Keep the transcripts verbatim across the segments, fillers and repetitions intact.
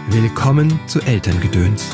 Willkommen zu Elterngedöns,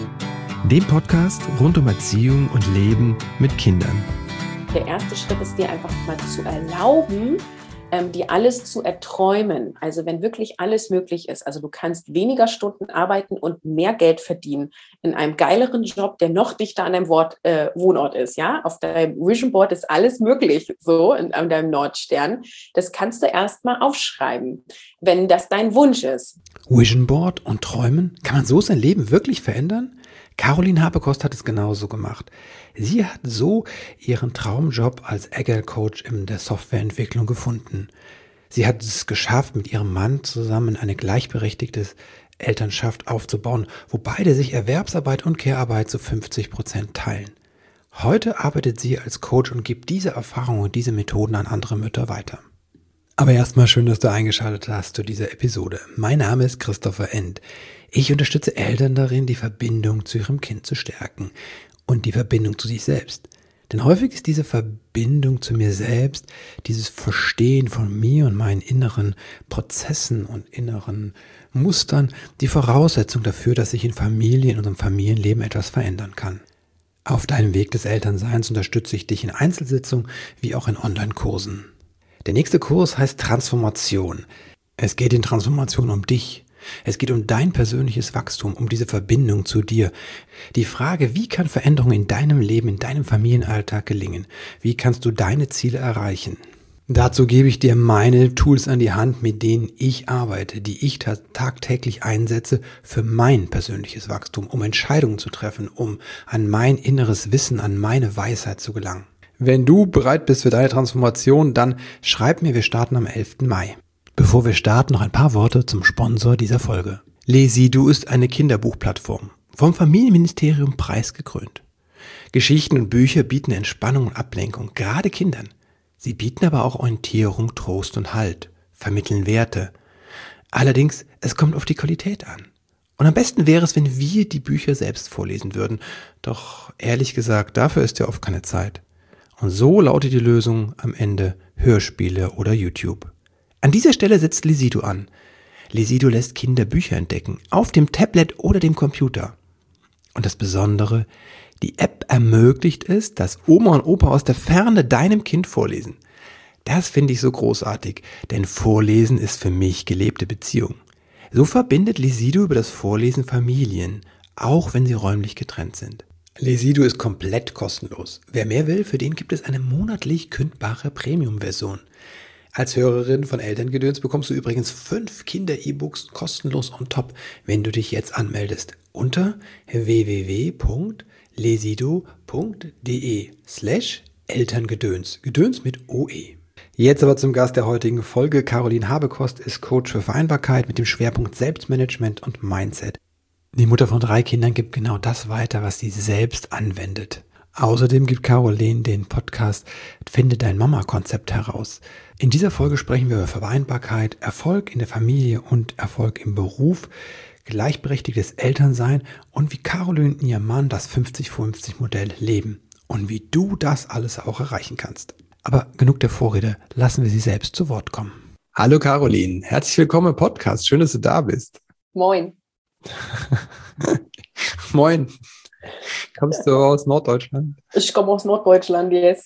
dem Podcast rund um Erziehung und Leben mit Kindern. Der erste Schritt ist dir einfach mal zu erlauben, ähm, dir alles zu erträumen. Also wenn wirklich alles möglich ist. Also du kannst weniger Stunden arbeiten und mehr Geld verdienen in einem geileren Job, der noch dichter an deinem Wort, äh, Wohnort ist. Ja, auf deinem Vision Board ist alles möglich, so in, an deinem Nordstern. Das kannst du erstmal aufschreiben, wenn das dein Wunsch ist. Vision Board und Träumen? Kann man so sein Leben wirklich verändern? Caroline Habekost hat es genauso gemacht. Sie hat so ihren Traumjob als Agile Coach in der Softwareentwicklung gefunden. Sie hat es geschafft, mit ihrem Mann zusammen eine gleichberechtigte Elternschaft aufzubauen, wo beide sich Erwerbsarbeit und Care-Arbeit zu fünfzig Prozent teilen. Heute arbeitet sie als Coach und gibt diese Erfahrungen und diese Methoden an andere Mütter weiter. Aber erstmal schön, dass du eingeschaltet hast zu dieser Episode. Mein Name ist Christopher End. Ich unterstütze Eltern darin, die Verbindung zu ihrem Kind zu stärken und die Verbindung zu sich selbst. Denn häufig ist diese Verbindung zu mir selbst, dieses Verstehen von mir und meinen inneren Prozessen und inneren Mustern die Voraussetzung dafür, dass sich in Familie, in unserem Familienleben etwas verändern kann. Auf deinem Weg des Elternseins unterstütze ich dich in Einzelsitzungen wie auch in Online-Kursen. Der nächste Kurs heißt Transformation. Es geht in Transformation um dich. Es geht um dein persönliches Wachstum, um diese Verbindung zu dir. Die Frage, wie kann Veränderung in deinem Leben, in deinem Familienalltag gelingen? Wie kannst du deine Ziele erreichen? Dazu gebe ich dir meine Tools an die Hand, mit denen ich arbeite, die ich tagtäglich einsetze für mein persönliches Wachstum, um Entscheidungen zu treffen, um an mein inneres Wissen, an meine Weisheit zu gelangen. Wenn du bereit bist für deine Transformation, dann schreib mir, wir starten am elften Mai. Bevor wir starten, noch ein paar Worte zum Sponsor dieser Folge. Lesidu ist eine Kinderbuchplattform, vom Familienministerium preisgekrönt. Geschichten und Bücher bieten Entspannung und Ablenkung, gerade Kindern. Sie bieten aber auch Orientierung, Trost und Halt, vermitteln Werte. Allerdings, es kommt auf die Qualität an. Und am besten wäre es, wenn wir die Bücher selbst vorlesen würden. Doch ehrlich gesagt, dafür ist ja oft keine Zeit. Und so lautet die Lösung am Ende Hörspiele oder YouTube. An dieser Stelle setzt Lesidu an. Lesidu lässt Kinder Bücher entdecken, auf dem Tablet oder dem Computer. Und das Besondere, die App ermöglicht es, dass Oma und Opa aus der Ferne deinem Kind vorlesen. Das finde ich so großartig, denn Vorlesen ist für mich gelebte Beziehung. So verbindet Lesidu über das Vorlesen Familien, auch wenn sie räumlich getrennt sind. Lesidu ist komplett kostenlos. Wer mehr will, für den gibt es eine monatlich kündbare Premium-Version. Als Hörerin von Elterngedöns bekommst du übrigens fünf Kinder-E-Books kostenlos on top, wenn du dich jetzt anmeldest. Unter w w w punkt lesidu punkt de slash Elterngedöns. Gedöns mit O E. Jetzt aber zum Gast der heutigen Folge. Caroline Habekost ist Coach für Vereinbarkeit mit dem Schwerpunkt Selbstmanagement und Mindset. Die Mutter von drei Kindern gibt genau das weiter, was sie selbst anwendet. Außerdem gibt Caroline den Podcast Finde dein Mama-Konzept heraus. In dieser Folge sprechen wir über Vereinbarkeit, Erfolg in der Familie und Erfolg im Beruf, gleichberechtigtes Elternsein und wie Caroline und ihr Mann das fünfzig fünfzig Modell leben und wie du das alles auch erreichen kannst. Aber genug der Vorrede, lassen wir sie selbst zu Wort kommen. Hallo Caroline, herzlich willkommen im Podcast. Schön, dass du da bist. Moin. Moin. Kommst du aus Norddeutschland? Ich komme aus Norddeutschland, yes.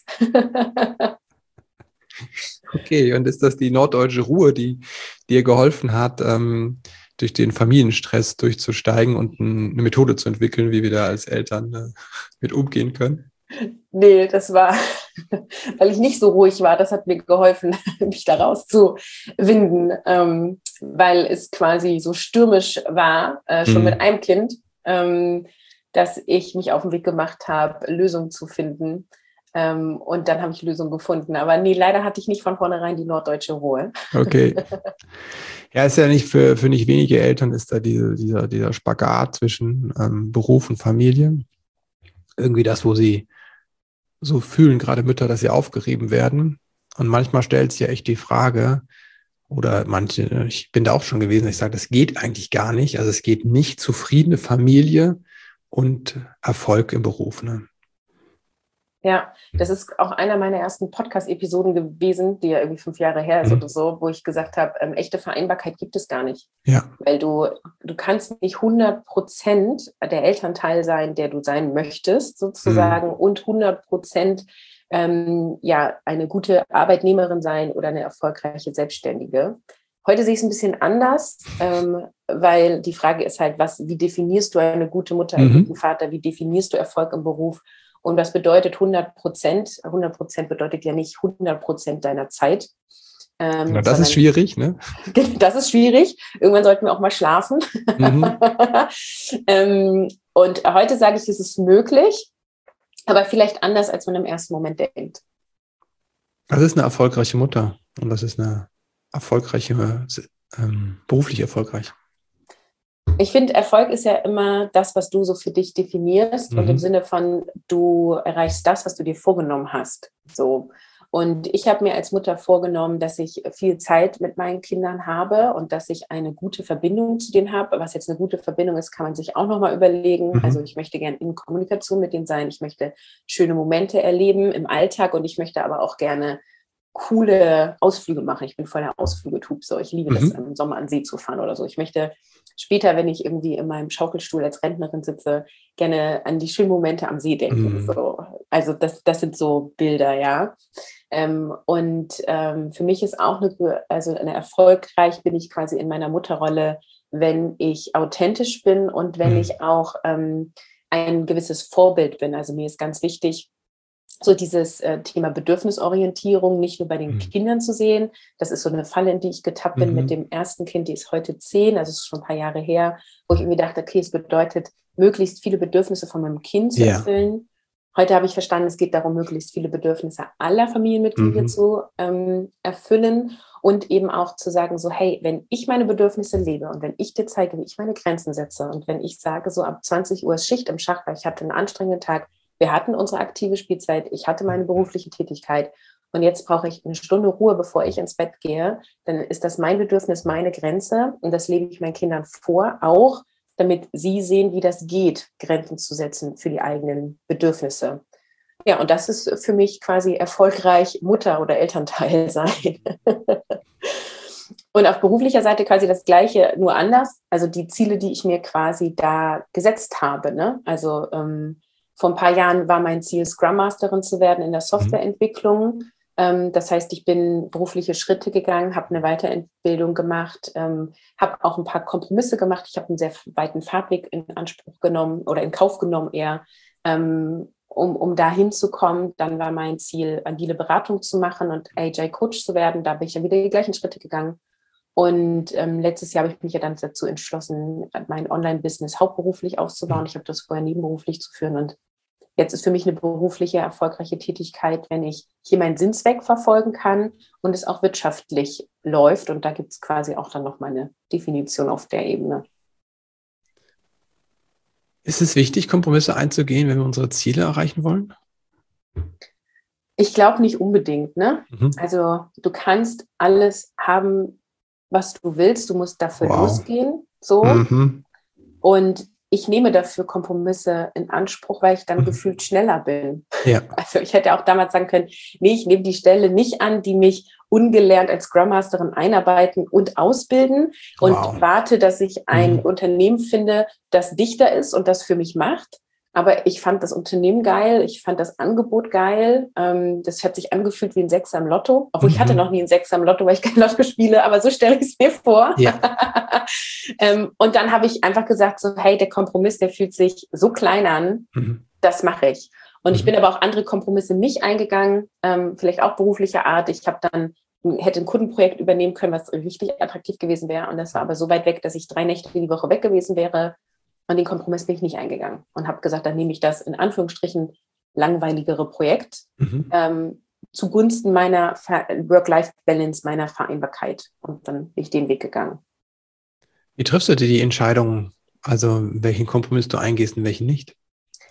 Okay, und ist das die norddeutsche Ruhe, die dir geholfen hat, ähm, durch den Familienstress durchzusteigen und ein, eine Methode zu entwickeln, wie wir da als Eltern äh, mit umgehen können? Nee, das war, weil ich nicht so ruhig war, das hat mir geholfen, mich da rauszuwinden, ähm, weil es quasi so stürmisch war, äh, schon mhm. mit einem Kind, ähm, dass ich mich auf den Weg gemacht habe, Lösungen zu finden. Ähm, und dann habe ich Lösungen gefunden. Aber nee, leider hatte ich nicht von vornherein die norddeutsche Ruhe. Okay. Ja, ist ja nicht für, für nicht wenige Eltern ist da diese, dieser, dieser Spagat zwischen ähm, Beruf und Familie. Irgendwie das, wo sie so fühlen, gerade Mütter, dass sie aufgerieben werden. Und manchmal stellt sich ja echt die Frage, oder manche, ich bin da auch schon gewesen, ich sage, das geht eigentlich gar nicht. Also es geht nicht zufriedene Familie und Erfolg im Beruf, ne? Ja, das ist auch einer meiner ersten Podcast-Episoden gewesen, die ja irgendwie fünf Jahre her ist Mhm. oder so, wo ich gesagt habe, ähm, echte Vereinbarkeit gibt es gar nicht. Ja. Weil du, du kannst nicht hundert Prozent der Elternteil sein, der du sein möchtest, sozusagen, Mhm. und hundert Prozent ähm, ja, eine gute Arbeitnehmerin sein oder eine erfolgreiche Selbstständige. Heute sehe ich es ein bisschen anders, ähm, weil die Frage ist halt, was, wie definierst du eine gute Mutter, einen Mhm. guten Vater, wie definierst du Erfolg im Beruf? Und was bedeutet hundert Prozent? hundert Prozent bedeutet ja nicht hundert Prozent deiner Zeit. Ähm, Genau, das sondern, ist schwierig, ne? Das ist schwierig. Irgendwann sollten wir auch mal schlafen. Mhm. ähm, und heute sage ich, es ist möglich, aber vielleicht anders, als man im ersten Moment denkt. Das ist eine erfolgreiche Mutter und das ist eine erfolgreiche, ähm, beruflich erfolgreich. Ich finde, Erfolg ist ja immer das, was du so für dich definierst, Mhm. und im Sinne von, du erreichst das, was du dir vorgenommen hast. So. Und ich habe mir als Mutter vorgenommen, dass ich viel Zeit mit meinen Kindern habe und dass ich eine gute Verbindung zu denen habe. Was jetzt eine gute Verbindung ist, kann man sich auch nochmal überlegen. Mhm. Also ich möchte gerne in Kommunikation mit denen sein. Ich möchte schöne Momente erleben im Alltag, und ich möchte aber auch gerne coole Ausflüge machen. Ich bin voll der Ausflügetub. So. Ich liebe das, Mhm. im Sommer an den See zu fahren oder so. Ich möchte später, wenn ich irgendwie in meinem Schaukelstuhl als Rentnerin sitze, gerne an die schönen Momente am See denken. Mhm. So. Also das, das sind so Bilder, ja. Ähm, und ähm, für mich ist auch eine, also eine erfolgreich bin ich quasi in meiner Mutterrolle, wenn ich authentisch bin und wenn Mhm. ich auch ähm, ein gewisses Vorbild bin. Also mir ist ganz wichtig, so dieses äh, Thema Bedürfnisorientierung nicht nur bei den Mhm. Kindern zu sehen. Das ist so eine Falle, in die ich getappt bin Mhm. mit dem ersten Kind, die ist heute zehn, also ist schon ein paar Jahre her, wo ich irgendwie dachte, okay, es bedeutet, möglichst viele Bedürfnisse von meinem Kind zu Ja. erfüllen. Heute habe ich verstanden, es geht darum, möglichst viele Bedürfnisse aller Familienmitglieder Mhm. zu ähm, erfüllen und eben auch zu sagen, so, hey, wenn ich meine Bedürfnisse lebe und wenn ich dir zeige, wie ich meine Grenzen setze und wenn ich sage, so ab zwanzig Uhr ist Schicht im Schacht, weil ich hatte einen anstrengenden Tag, wir hatten unsere aktive Spielzeit, ich hatte meine berufliche Tätigkeit und jetzt brauche ich eine Stunde Ruhe, bevor ich ins Bett gehe, dann ist das mein Bedürfnis, meine Grenze, und das lebe ich meinen Kindern vor, auch damit sie sehen, wie das geht, Grenzen zu setzen für die eigenen Bedürfnisse. Ja, und das ist für mich quasi erfolgreich Mutter oder Elternteil sein. Und auf beruflicher Seite quasi das Gleiche, nur anders. Also die Ziele, die ich mir quasi da gesetzt habe, ne? Also ähm, vor ein paar Jahren war mein Ziel, Scrum Masterin zu werden in der Softwareentwicklung. Ähm, das heißt, ich bin berufliche Schritte gegangen, habe eine Weiterentbildung gemacht, ähm, habe auch ein paar Kompromisse gemacht. Ich habe einen sehr weiten Fahrtweg in Anspruch genommen oder in Kauf genommen eher, ähm, um, um da hinzukommen. Dann war mein Ziel, agile Beratung zu machen und A J Coach zu werden. Da bin ich dann wieder die gleichen Schritte gegangen. Und ähm, letztes Jahr habe ich mich ja dann dazu entschlossen, mein Online-Business hauptberuflich aufzubauen. Ich habe das vorher nebenberuflich zu führen. Und jetzt ist für mich eine berufliche, erfolgreiche Tätigkeit, wenn ich hier meinen Sinnzweck verfolgen kann und es auch wirtschaftlich läuft. Und da gibt es quasi auch dann nochmal eine Definition auf der Ebene. Ist es wichtig, Kompromisse einzugehen, wenn wir unsere Ziele erreichen wollen? Ich glaube nicht unbedingt, ne? Mhm. Also du kannst alles haben, was du willst. Du musst dafür Wow. losgehen. So. Mhm. Und ich nehme dafür Kompromisse in Anspruch, weil ich dann Mhm. gefühlt schneller bin. Ja. Also ich hätte auch damals sagen können, nee, ich nehme die Stelle nicht an, die mich ungelernt als Scrum Masterin einarbeiten und ausbilden und Wow. warte, dass ich ein Mhm. Unternehmen finde, das dichter ist und das für mich macht. Aber ich fand das Unternehmen geil, ich fand das Angebot geil. Ähm, das hat sich angefühlt wie ein Sechser im Lotto. Obwohl Mhm. ich hatte noch nie einen Sechser im Lotto, weil ich kein Lotto spiele, aber so stelle ich es mir vor. Ja. ähm, und dann habe ich einfach gesagt, so, hey, der Kompromiss, der fühlt sich so klein an, Mhm. das mache ich. Und Mhm. ich bin aber auch andere Kompromisse nicht eingegangen, ähm, vielleicht auch beruflicher Art. Ich habe dann, hätte ein Kundenprojekt übernehmen können, was richtig attraktiv gewesen wäre. Und das war aber so weit weg, dass ich drei Nächte die Woche weg gewesen wäre. Und den Kompromiss bin ich nicht eingegangen und habe gesagt, dann nehme ich das in Anführungsstrichen langweiligere Projekt Mhm. ähm, zugunsten meiner Work-Life-Balance, meiner Vereinbarkeit. Und dann bin ich den Weg gegangen. Wie triffst du dir die Entscheidung, also welchen Kompromiss du eingehst und welchen nicht?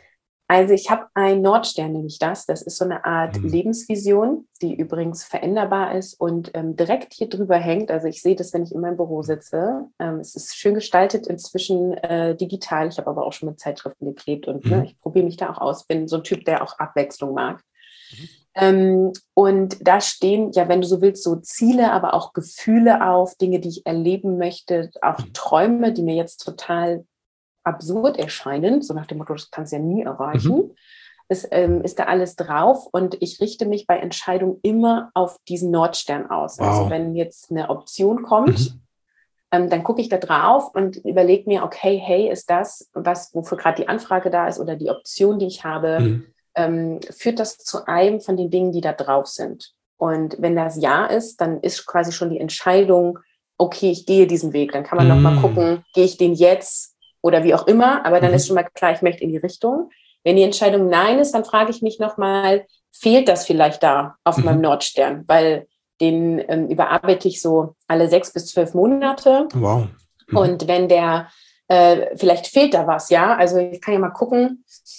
Also ich habe einen Nordstern, nenne ich das. Das ist so eine Art Mhm. Lebensvision, die übrigens veränderbar ist und ähm, direkt hier drüber hängt. Also ich sehe das, wenn ich in meinem Büro sitze. Ähm, es ist schön gestaltet, inzwischen äh, digital. Ich habe aber auch schon mit Zeitschriften geklebt und ne, Mhm. ich probiere mich da auch aus. Bin so ein Typ, der auch Abwechslung mag. Mhm. Ähm, und da stehen, ja, wenn du so willst, so Ziele, aber auch Gefühle auf, Dinge, die ich erleben möchte, auch Mhm. Träume, die mir jetzt total absurd erscheinen, so nach dem Motto, das kannst du ja nie erreichen. Mhm. Es ähm, ist da alles drauf und ich richte mich bei Entscheidungen immer auf diesen Nordstern aus. Also Wow. wenn jetzt eine Option kommt, Mhm. ähm, dann gucke ich da drauf und überlege mir, okay, hey, ist das, was, wofür gerade die Anfrage da ist oder die Option, die ich habe, Mhm. ähm, führt das zu einem von den Dingen, die da drauf sind? Und wenn das Ja ist, dann ist quasi schon die Entscheidung, okay, ich gehe diesen Weg. Dann kann man nochmal Mhm. gucken, gehe ich den jetzt oder wie auch immer, aber dann ist schon Mhm. mal klar, ich möchte in die Richtung. Wenn die Entscheidung Nein ist, dann frage ich mich nochmal, fehlt das vielleicht da auf meinem Mhm. Nordstern? Weil den ähm, überarbeite ich so alle sechs bis zwölf Monate. Wow. Mhm. Und wenn der, äh, vielleicht fehlt da was, ja, also ich kann ja mal gucken,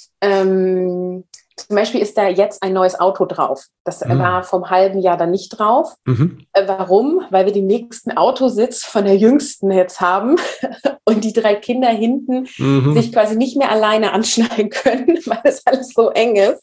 ähm, zum Beispiel ist da jetzt ein neues Auto drauf. Das war Mhm. vom halben Jahr dann nicht drauf. Mhm. Äh, warum? Weil wir den nächsten Autositz von der Jüngsten jetzt haben und die drei Kinder hinten sich Mhm. quasi nicht mehr alleine anschnallen können, weil das alles so eng ist.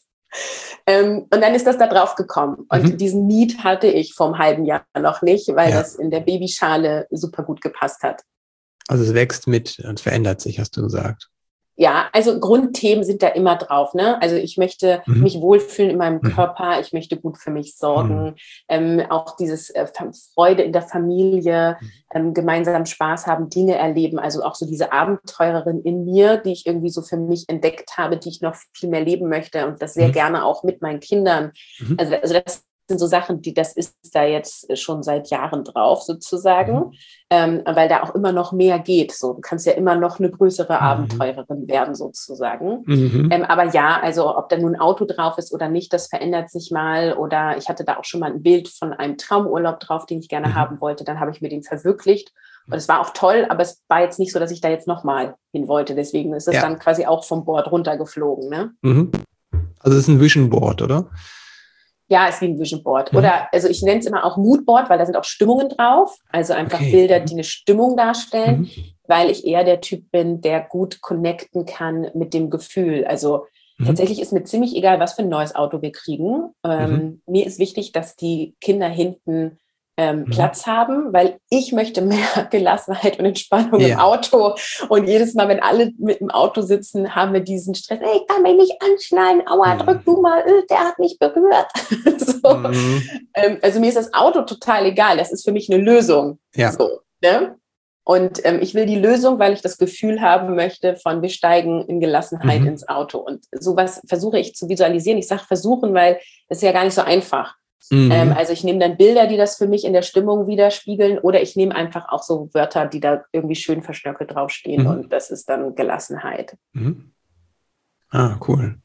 Ähm, und dann ist das da drauf gekommen. Und Mhm. diesen Need hatte ich vom halben Jahr noch nicht, weil Ja. das in der Babyschale super gut gepasst hat. Also es wächst mit und verändert sich, hast du gesagt. Ja, also Grundthemen sind da immer drauf. Ne? Also ich möchte Mhm. mich wohlfühlen in meinem Mhm. Körper, ich möchte gut für mich Mhm. sorgen, ähm, auch dieses äh, Freude in der Familie, Mhm. ähm, gemeinsam Spaß haben, Dinge erleben. Also auch so diese Abenteurerin in mir, die ich irgendwie so für mich entdeckt habe, die ich noch viel mehr leben möchte und das sehr Mhm. gerne auch mit meinen Kindern. Mhm. Also, also das sind so Sachen, die das ist da jetzt schon seit Jahren drauf sozusagen, Mhm. ähm, weil da auch immer noch mehr geht. So, du kannst ja immer noch eine größere Mhm. Abenteurerin werden sozusagen. Mhm. Ähm, aber ja, also ob da nun ein Auto drauf ist oder nicht, das verändert sich mal. Oder ich hatte da auch schon mal ein Bild von einem Traumurlaub drauf, den ich gerne Mhm. haben wollte. Dann habe ich mir den verwirklicht. Und es war auch toll, aber es war jetzt nicht so, dass ich da jetzt nochmal hin wollte. Deswegen ist es Ja. dann quasi auch vom Board runtergeflogen. Ne? Mhm. Also es ist ein Vision Board, oder? Ja, ist wie ein Vision Board. Mhm. Oder, also ich nenne es immer auch Mood Board, weil da sind auch Stimmungen drauf. Also einfach Okay. Bilder, die eine Stimmung darstellen, Mhm. weil ich eher der Typ bin, der gut connecten kann mit dem Gefühl. Also Mhm. tatsächlich ist mir ziemlich egal, was für ein neues Auto wir kriegen. Ähm, Mhm. mir ist wichtig, dass die Kinder hinten ähm, Mhm. Platz haben, weil ich möchte mehr Gelassenheit und Entspannung im Ja. Auto. Und jedes Mal, wenn alle mit dem Auto sitzen, haben wir diesen Stress. Ey, ich kann mich nicht anschnallen. Aua, Mhm. drück du mal. Äh, Der hat mich berührt. so. Mhm. ähm, also mir ist das Auto total egal. Das ist für mich eine Lösung. Ja. So, ne? Und ähm, ich will die Lösung, weil ich das Gefühl haben möchte von wir steigen in Gelassenheit Mhm. ins Auto. Und sowas versuche ich zu visualisieren. Ich sage versuchen, weil es ist ja gar nicht so einfach. Mhm. Ähm, also ich nehme dann Bilder, die das für mich in der Stimmung widerspiegeln, oder ich nehme einfach auch so Wörter, die da irgendwie schön verschnörkelt draufstehen, Mhm. und das ist dann Gelassenheit. Mhm. Ah, cool.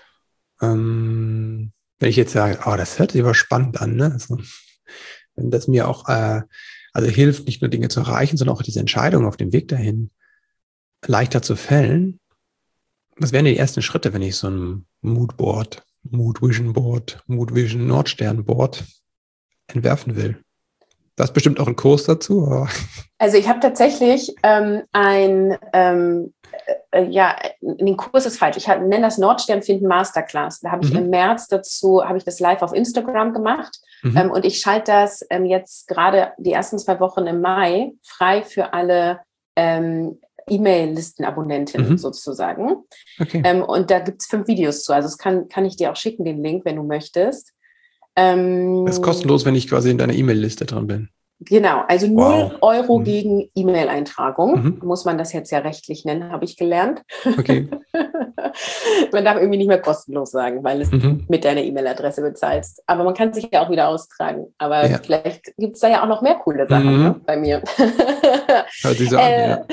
Ähm, wenn ich jetzt sage, oh, das hört sich aber spannend an, ne? Also, wenn das mir auch äh, also hilft, nicht nur Dinge zu erreichen, sondern auch diese Entscheidung auf dem Weg dahin leichter zu fällen. Was wären die ersten Schritte, wenn ich so ein Moodboard, Mood Vision Board, Mood Vision Nordstern Board entwerfen will? Du hast bestimmt auch einen Kurs dazu. Aber Also ich habe tatsächlich ähm, ein, ähm, äh, ja, den Kurs ist falsch. Ich hab, nenne das Nordstern finden Masterclass. Da habe ich mhm. im März dazu, habe ich das live auf Instagram gemacht. Mhm. Ähm, und ich schalte das ähm, jetzt gerade die ersten zwei Wochen im Mai frei für alle ähm, E-Mail-Listenabonnentinnen Mhm. sozusagen. Okay. Ähm, und da gibt es fünf Videos zu. Also das kann, kann ich dir auch schicken, den Link, wenn du möchtest. Ähm, Das ist kostenlos, wenn ich quasi in deiner E-Mail-Liste drin bin. Genau, also Wow. null Euro Mhm. gegen E-Mail-Eintragung. Mhm. Muss man das jetzt ja rechtlich nennen, habe ich gelernt. Okay. Man darf irgendwie nicht mehr kostenlos sagen, weil es Mhm. mit deiner E-Mail-Adresse bezahlst. Aber man kann sich ja auch wieder austragen. Aber Ja. vielleicht gibt es da ja auch noch mehr coole Sachen, Mhm. ne, bei mir. Hört sich so an, äh, ja.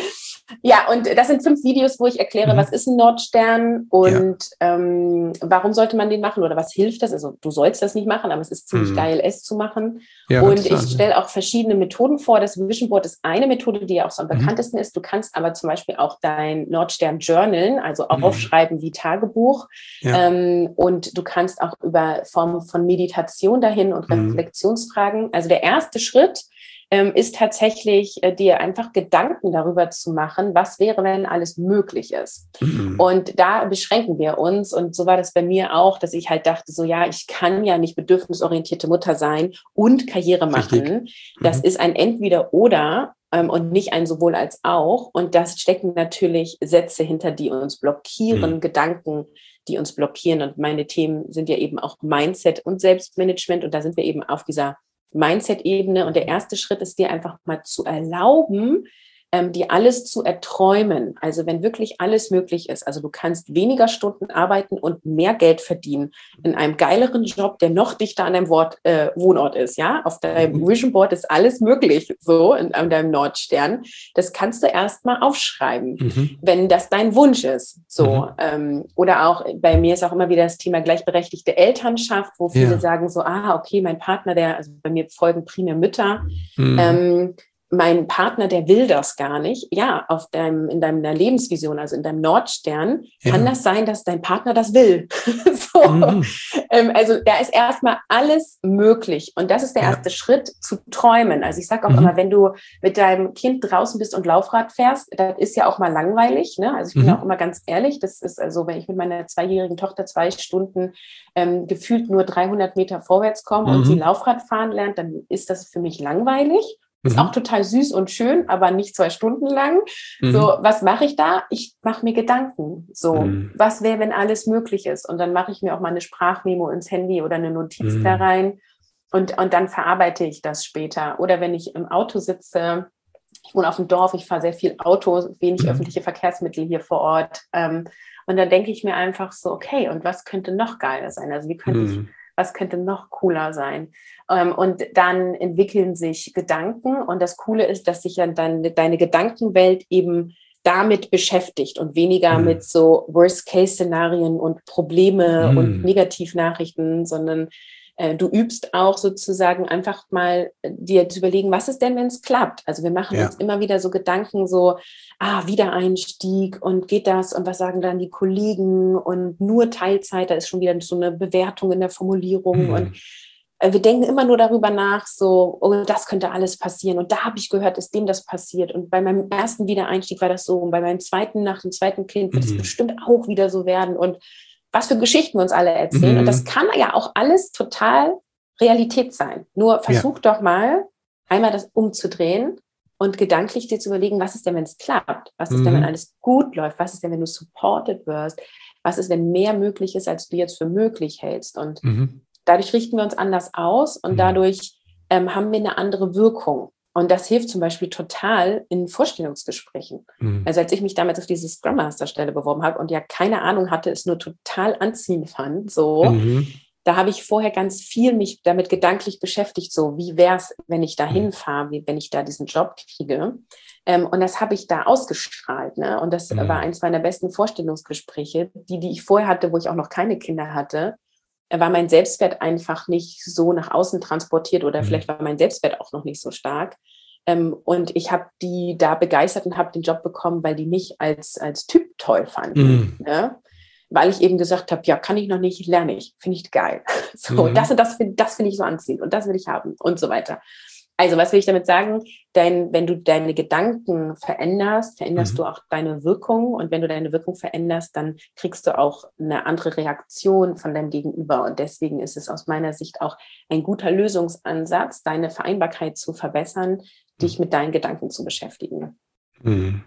Ja, und das sind fünf Videos, wo ich erkläre, Mhm. was ist ein Nordstern und Ja. ähm, warum sollte man den machen oder was hilft das? Also du sollst das nicht machen, aber es ist ziemlich Mhm. geil, es zu machen. Ja, Und ich interessant. stelle auch verschiedene Methoden vor. Das Vision Board ist eine Methode, die ja auch so am Mhm. bekanntesten ist. Du kannst aber zum Beispiel auch dein Nordstern journalen, also Mhm. aufschreiben wie Tagebuch. Ja. Ähm, und du kannst auch über Formen von Meditation dahin und Mhm. Reflexionsfragen. Also der erste Schritt ähm, ist tatsächlich, äh, dir einfach Gedanken darüber zu machen, was wäre, wenn alles möglich ist. Mhm. Und da beschränken wir uns. Und so war das bei mir auch, dass ich halt dachte, so ja, ich kann ja nicht bedürfnisorientierte Mutter sein und Karriere machen. Richtig. Das Mhm. ist ein Entweder-Oder ähm, und nicht ein sowohl als auch. Und das stecken natürlich Sätze hinter, die uns blockieren, Mhm. Gedanken, die uns blockieren. Und meine Themen sind ja eben auch Mindset und Selbstmanagement. Und da sind wir eben auf dieser Mindset-Ebene. Und der erste Schritt ist dir einfach mal zu erlauben, ähm, dir alles zu erträumen. Also wenn wirklich alles möglich ist. Also du kannst weniger Stunden arbeiten und mehr Geld verdienen in einem geileren Job, der noch dichter an deinem Wort, äh, Wohnort ist. Ja, auf deinem Mhm. Vision Board ist alles möglich, so in, an deinem Nordstern. Das kannst du erstmal aufschreiben, Mhm. wenn das dein Wunsch ist. So Mhm. ähm, oder auch bei mir ist auch immer wieder das Thema gleichberechtigte Elternschaft, wo viele Ja. sagen so, ah, okay, mein Partner, der, also bei mir folgen primär Mütter, Mhm. ähm, mein Partner, der will das gar nicht. Ja, auf deinem, in deiner Lebensvision, also in deinem Nordstern, Ja. kann das sein, dass dein Partner das will. so. Mhm. ähm, also da ist erstmal alles möglich. Und das ist der Ja. erste Schritt, zu träumen. Also ich sage auch Mhm. immer, wenn du mit deinem Kind draußen bist und Laufrad fährst, das ist ja auch mal langweilig. Ne? Also ich bin Mhm. auch immer ganz ehrlich, das ist also, wenn ich mit meiner zweijährigen Tochter zwei Stunden ähm, gefühlt nur dreihundert Meter vorwärts komme und sie Mhm. Laufrad fahren lernt, dann ist das für mich langweilig. Ist Mhm. auch total süß und schön, aber nicht zwei Stunden lang. Mhm. So, was mache ich da? Ich mache mir Gedanken. So, Mhm. was wäre, wenn alles möglich ist? Und dann mache ich mir auch mal eine Sprachmemo ins Handy oder eine Notiz Mhm. da rein und, und dann verarbeite ich das später. Oder wenn ich im Auto sitze, ich wohne auf dem Dorf, ich fahre sehr viel Auto, wenig Mhm. öffentliche Verkehrsmittel hier vor Ort. Ähm, und dann denke ich mir einfach so, okay, und was könnte noch geiler sein? Also wie könnte ich, Mhm. was könnte noch cooler sein? Ähm, und dann entwickeln sich Gedanken. Und das Coole ist, dass sich dann deine, deine Gedankenwelt eben damit beschäftigt und weniger Mhm. mit so Worst-Case-Szenarien und Probleme und Mhm. Negativnachrichten, sondern äh, du übst auch sozusagen einfach mal äh, dir zu überlegen, was ist denn, wenn es klappt? Also wir machen Ja. uns immer wieder so Gedanken, so, ah, Wiedereinstieg und geht das und was sagen dann die Kollegen und nur Teilzeit, da ist schon wieder so eine Bewertung in der Formulierung Mhm. und äh, wir denken immer nur darüber nach, so, oh, das könnte alles passieren und da habe ich gehört, ist dem das passiert und bei meinem ersten Wiedereinstieg war das so und bei meinem zweiten, nach dem zweiten Kind wird es Mhm. bestimmt auch wieder so werden und was für Geschichten wir uns alle erzählen. Mhm. Und das kann ja auch alles total Realität sein. Nur versuch Ja. doch mal, einmal das umzudrehen und gedanklich dir zu überlegen, was ist denn, wenn es klappt? Was ist denn, wenn Mhm. alles gut läuft? Was ist denn, wenn du supported wirst? Was ist, wenn mehr möglich ist, als du jetzt für möglich hältst? Und Mhm. dadurch richten wir uns anders aus und Mhm. dadurch ähm, haben wir eine andere Wirkung. Und das hilft zum Beispiel total in Vorstellungsgesprächen. Mhm. Also als ich mich damals auf diese Scrum Master Stelle beworben habe und ja keine Ahnung hatte, es nur total anziehend fand, so, Mhm. da habe ich vorher ganz viel mich damit gedanklich beschäftigt, so wie wäre es, wenn ich da Mhm. hinfahre, wie, wenn ich da diesen Job kriege. Ähm, und das habe ich da ausgestrahlt. Ne? Und das Mhm. war eins meiner besten Vorstellungsgespräche, die, die ich vorher hatte, wo ich auch noch keine Kinder hatte. War mein Selbstwert einfach nicht so nach außen transportiert oder Mhm. vielleicht war mein Selbstwert auch noch nicht so stark. Ähm, und ich habe die da begeistert und habe den Job bekommen, weil die mich als, als Typ toll fanden. Mhm. Ne? Weil ich eben gesagt habe, ja, kann ich noch nicht, lerne ich, finde ich geil. So, Mhm. das und das, das finde ich so anziehend und das will ich haben und so weiter. Also was will ich damit sagen? Dein, wenn du deine Gedanken veränderst, veränderst Mhm. du auch deine Wirkung. Und wenn du deine Wirkung veränderst, dann kriegst du auch eine andere Reaktion von deinem Gegenüber. Und deswegen ist es aus meiner Sicht auch ein guter Lösungsansatz, deine Vereinbarkeit zu verbessern, dich mit deinen Gedanken zu beschäftigen. Mhm.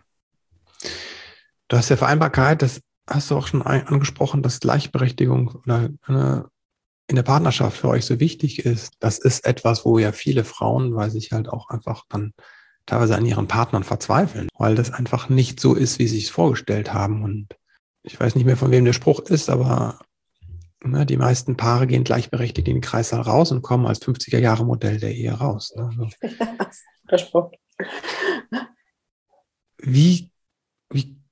Du hast ja Vereinbarkeit, das hast du auch schon ein, angesprochen, dass Gleichberechtigung oder eine, in der Partnerschaft für euch so wichtig ist. Das ist etwas, wo ja viele Frauen, weil sich halt auch einfach dann teilweise an ihren Partnern verzweifeln, weil das einfach nicht so ist, wie sie es vorgestellt haben. Und ich weiß nicht mehr, von wem der Spruch ist, aber ne, die meisten Paare gehen gleichberechtigt in den Kreissaal raus und kommen als fünfziger-Jahre-Modell der Ehe raus. Ne? So. Guter Spruch. Wie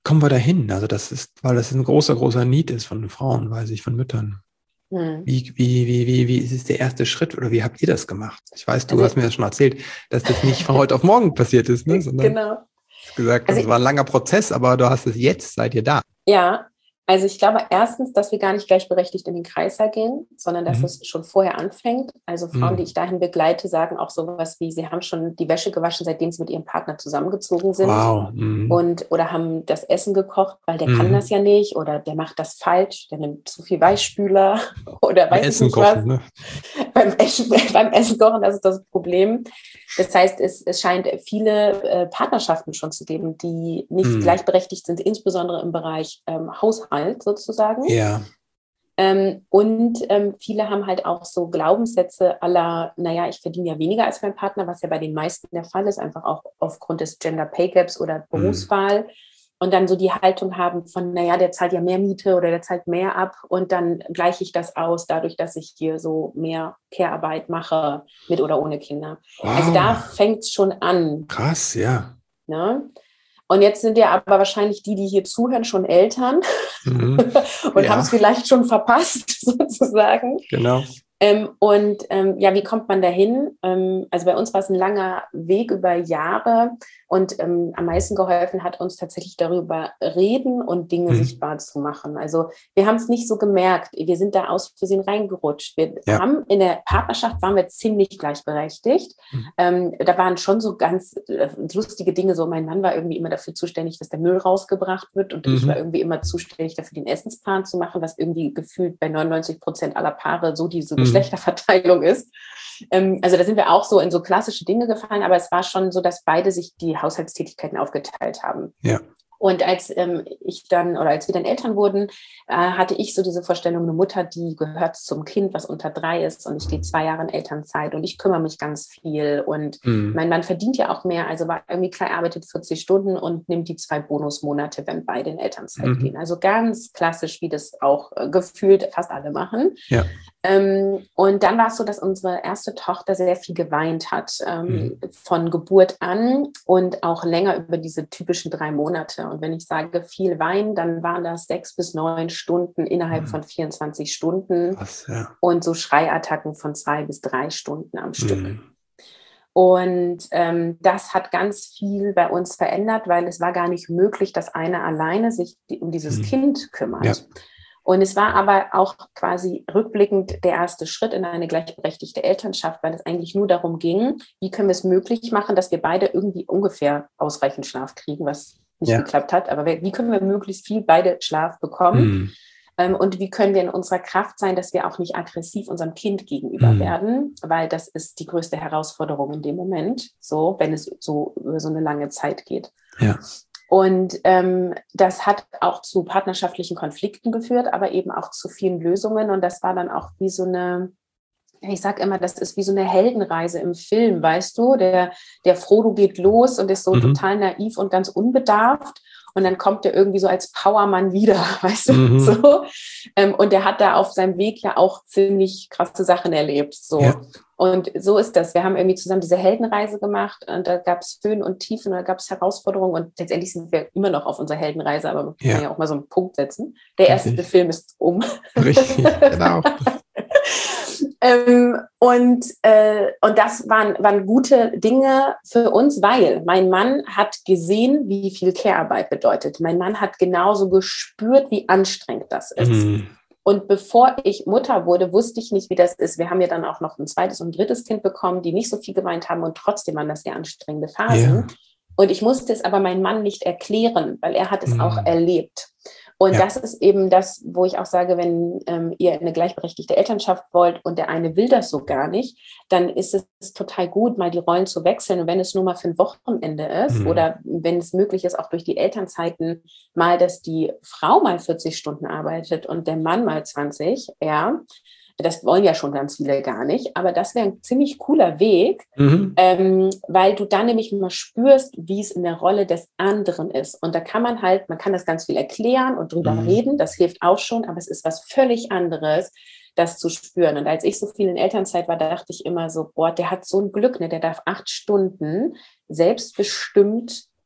kommen wir da hin? Also das ist, weil das ein großer, großer Need ist von Frauen, weiß ich, von Müttern. Hm. Wie, wie, wie, wie, wie ist es der erste Schritt oder wie habt ihr das gemacht? Ich weiß, du also, hast mir das schon erzählt, dass das nicht von heute auf morgen passiert ist, ne? Sondern genau. Du hast gesagt, das also, war ein langer Prozess, aber du hast es jetzt, seid ihr da. Ja, also ich glaube erstens, dass wir gar nicht gleichberechtigt in den Kreißsaal gehen, sondern dass mhm. es schon vorher anfängt. Also Frauen, mhm. die ich dahin begleite, sagen auch sowas wie, sie haben schon die Wäsche gewaschen, seitdem sie mit ihrem Partner zusammengezogen sind. Wow. Mhm. Und, oder haben das Essen gekocht, weil der mhm. kann das ja nicht oder der macht das falsch, der nimmt zu viel Weichspüler oder weiß Essen ich nicht kochen, was. Ne? Beim, Essen, beim Essen kochen, das ist das Problem. Das heißt, es, es scheint viele äh, Partnerschaften schon zu geben, die nicht mhm. gleichberechtigt sind, insbesondere im Bereich ähm, Haushalt sozusagen. Ja. Ähm, und ähm, viele haben halt auch so Glaubenssätze à la, naja, ich verdiene ja weniger als mein Partner, was ja bei den meisten der Fall ist, einfach auch aufgrund des Gender Pay Gaps oder Berufswahl. Mhm. Und dann so die Haltung haben von, naja, der zahlt ja mehr Miete oder der zahlt mehr ab und dann gleiche ich das aus, dadurch, dass ich hier so mehr Care-Arbeit mache, mit oder ohne Kinder. Wow. Also da fängt es schon an. Krass, ja. Ne? Und jetzt sind ja aber wahrscheinlich die, die hier zuhören, schon Eltern mhm. und ja. haben es vielleicht schon verpasst, sozusagen. Genau. Ähm, und ähm, ja, wie kommt man dahin? Ähm, also bei uns war es ein langer Weg über Jahre und ähm, am meisten geholfen hat uns tatsächlich darüber reden und Dinge mhm. sichtbar zu machen. Also wir haben es nicht so gemerkt. Wir sind da aus Versehen reingerutscht. Wir ja. haben in der Partnerschaft waren wir ziemlich gleichberechtigt. Mhm. Ähm, da waren schon so ganz äh, lustige Dinge. So mein Mann war irgendwie immer dafür zuständig, dass der Müll rausgebracht wird und mhm. ich war irgendwie immer zuständig dafür, den Essensplan zu machen, was irgendwie gefühlt bei neunundneunzig Prozent aller Paare so diese mhm. Geschlechterverteilung ist. Ähm, also da sind wir auch so in so klassische Dinge gefallen, aber es war schon so, dass beide sich die Haushaltstätigkeiten aufgeteilt haben. Ja. Und als ähm, ich dann oder als wir dann Eltern wurden, äh, hatte ich so diese Vorstellung, eine Mutter, die gehört zum Kind, was unter drei ist und ich gehe zwei Jahre in Elternzeit und ich kümmere mich ganz viel und mhm. mein Mann verdient ja auch mehr, also war irgendwie klar, er arbeitet vierzig Stunden und nimmt die zwei Bonusmonate, wenn beide in Elternzeit mhm. gehen. Also ganz klassisch, wie das auch äh, gefühlt fast alle machen. Ja. Ähm, und dann war es so, dass unsere erste Tochter sehr viel geweint hat, ähm, mhm. von Geburt an und auch länger über diese typischen drei Monate. Und wenn ich sage viel weinen, dann waren das sechs bis neun Stunden innerhalb mhm. von vierundzwanzig Stunden. Krass, ja. Und so Schreiattacken von zwei bis drei Stunden am Stück. Mhm. Und ähm, das hat ganz viel bei uns verändert, weil es war gar nicht möglich, dass eine alleine sich um dieses mhm. Kind kümmert. Ja. Und es war aber auch quasi rückblickend der erste Schritt in eine gleichberechtigte Elternschaft, weil es eigentlich nur darum ging, wie können wir es möglich machen, dass wir beide irgendwie ungefähr ausreichend Schlaf kriegen, was nicht ja. geklappt hat. Aber wie können wir möglichst viel beide Schlaf bekommen? Mhm. Ähm, und wie können wir in unserer Kraft sein, dass wir auch nicht aggressiv unserem Kind gegenüber mhm. werden? Weil das ist die größte Herausforderung in dem Moment, so wenn es so über so eine lange Zeit geht. Ja. Und ähm, das hat auch zu partnerschaftlichen Konflikten geführt, aber eben auch zu vielen Lösungen. Und das war dann auch wie so eine, ich sag immer, das ist wie so eine Heldenreise im Film, weißt du? Der, der Frodo geht los und ist so mhm. total naiv und ganz unbedarft. Und dann kommt er irgendwie so als Powermann wieder, weißt du, mhm. so. Ähm, und der hat da auf seinem Weg ja auch ziemlich krasse Sachen erlebt, so. Ja. Und so ist das. Wir haben irgendwie zusammen diese Heldenreise gemacht und da gab es Höhen und Tiefen und da gab es Herausforderungen und letztendlich sind wir immer noch auf unserer Heldenreise, aber man ja. kann ja auch mal so einen Punkt setzen. Der Richtig. erste Film ist um. Richtig, genau. ähm, und, äh, und das waren, waren gute Dinge für uns, weil mein Mann hat gesehen, wie viel Care-Arbeit bedeutet. Mein Mann hat genauso gespürt, wie anstrengend das ist. Mhm. Und bevor ich Mutter wurde, wusste ich nicht, wie das ist. Wir haben ja dann auch noch ein zweites und ein drittes Kind bekommen, die nicht so viel geweint haben und trotzdem waren das sehr anstrengende Phasen. Ja. Und ich musste es aber meinem Mann nicht erklären, weil er hat es mhm. auch erlebt. Und ja. das ist eben das, wo ich auch sage, wenn ähm, ihr eine gleichberechtigte Elternschaft wollt und der eine will das so gar nicht, dann ist es total gut, mal die Rollen zu wechseln. Und wenn es nur mal für ein Wochenende ist mhm. oder wenn es möglich ist, auch durch die Elternzeiten mal, dass die Frau mal vierzig Stunden arbeitet und der Mann mal zwanzig, ja, das wollen ja schon ganz viele gar nicht, aber das wäre ein ziemlich cooler Weg, mhm. ähm, weil du dann nämlich mal spürst, wie es in der Rolle des anderen ist. Und da kann man halt, man kann das ganz viel erklären und drüber mhm. reden, das hilft auch schon, aber es ist was völlig anderes, das zu spüren. Und als ich so viel in Elternzeit war, dachte ich immer so, boah, der hat so ein Glück, ne? Der darf acht Stunden selbstbestimmt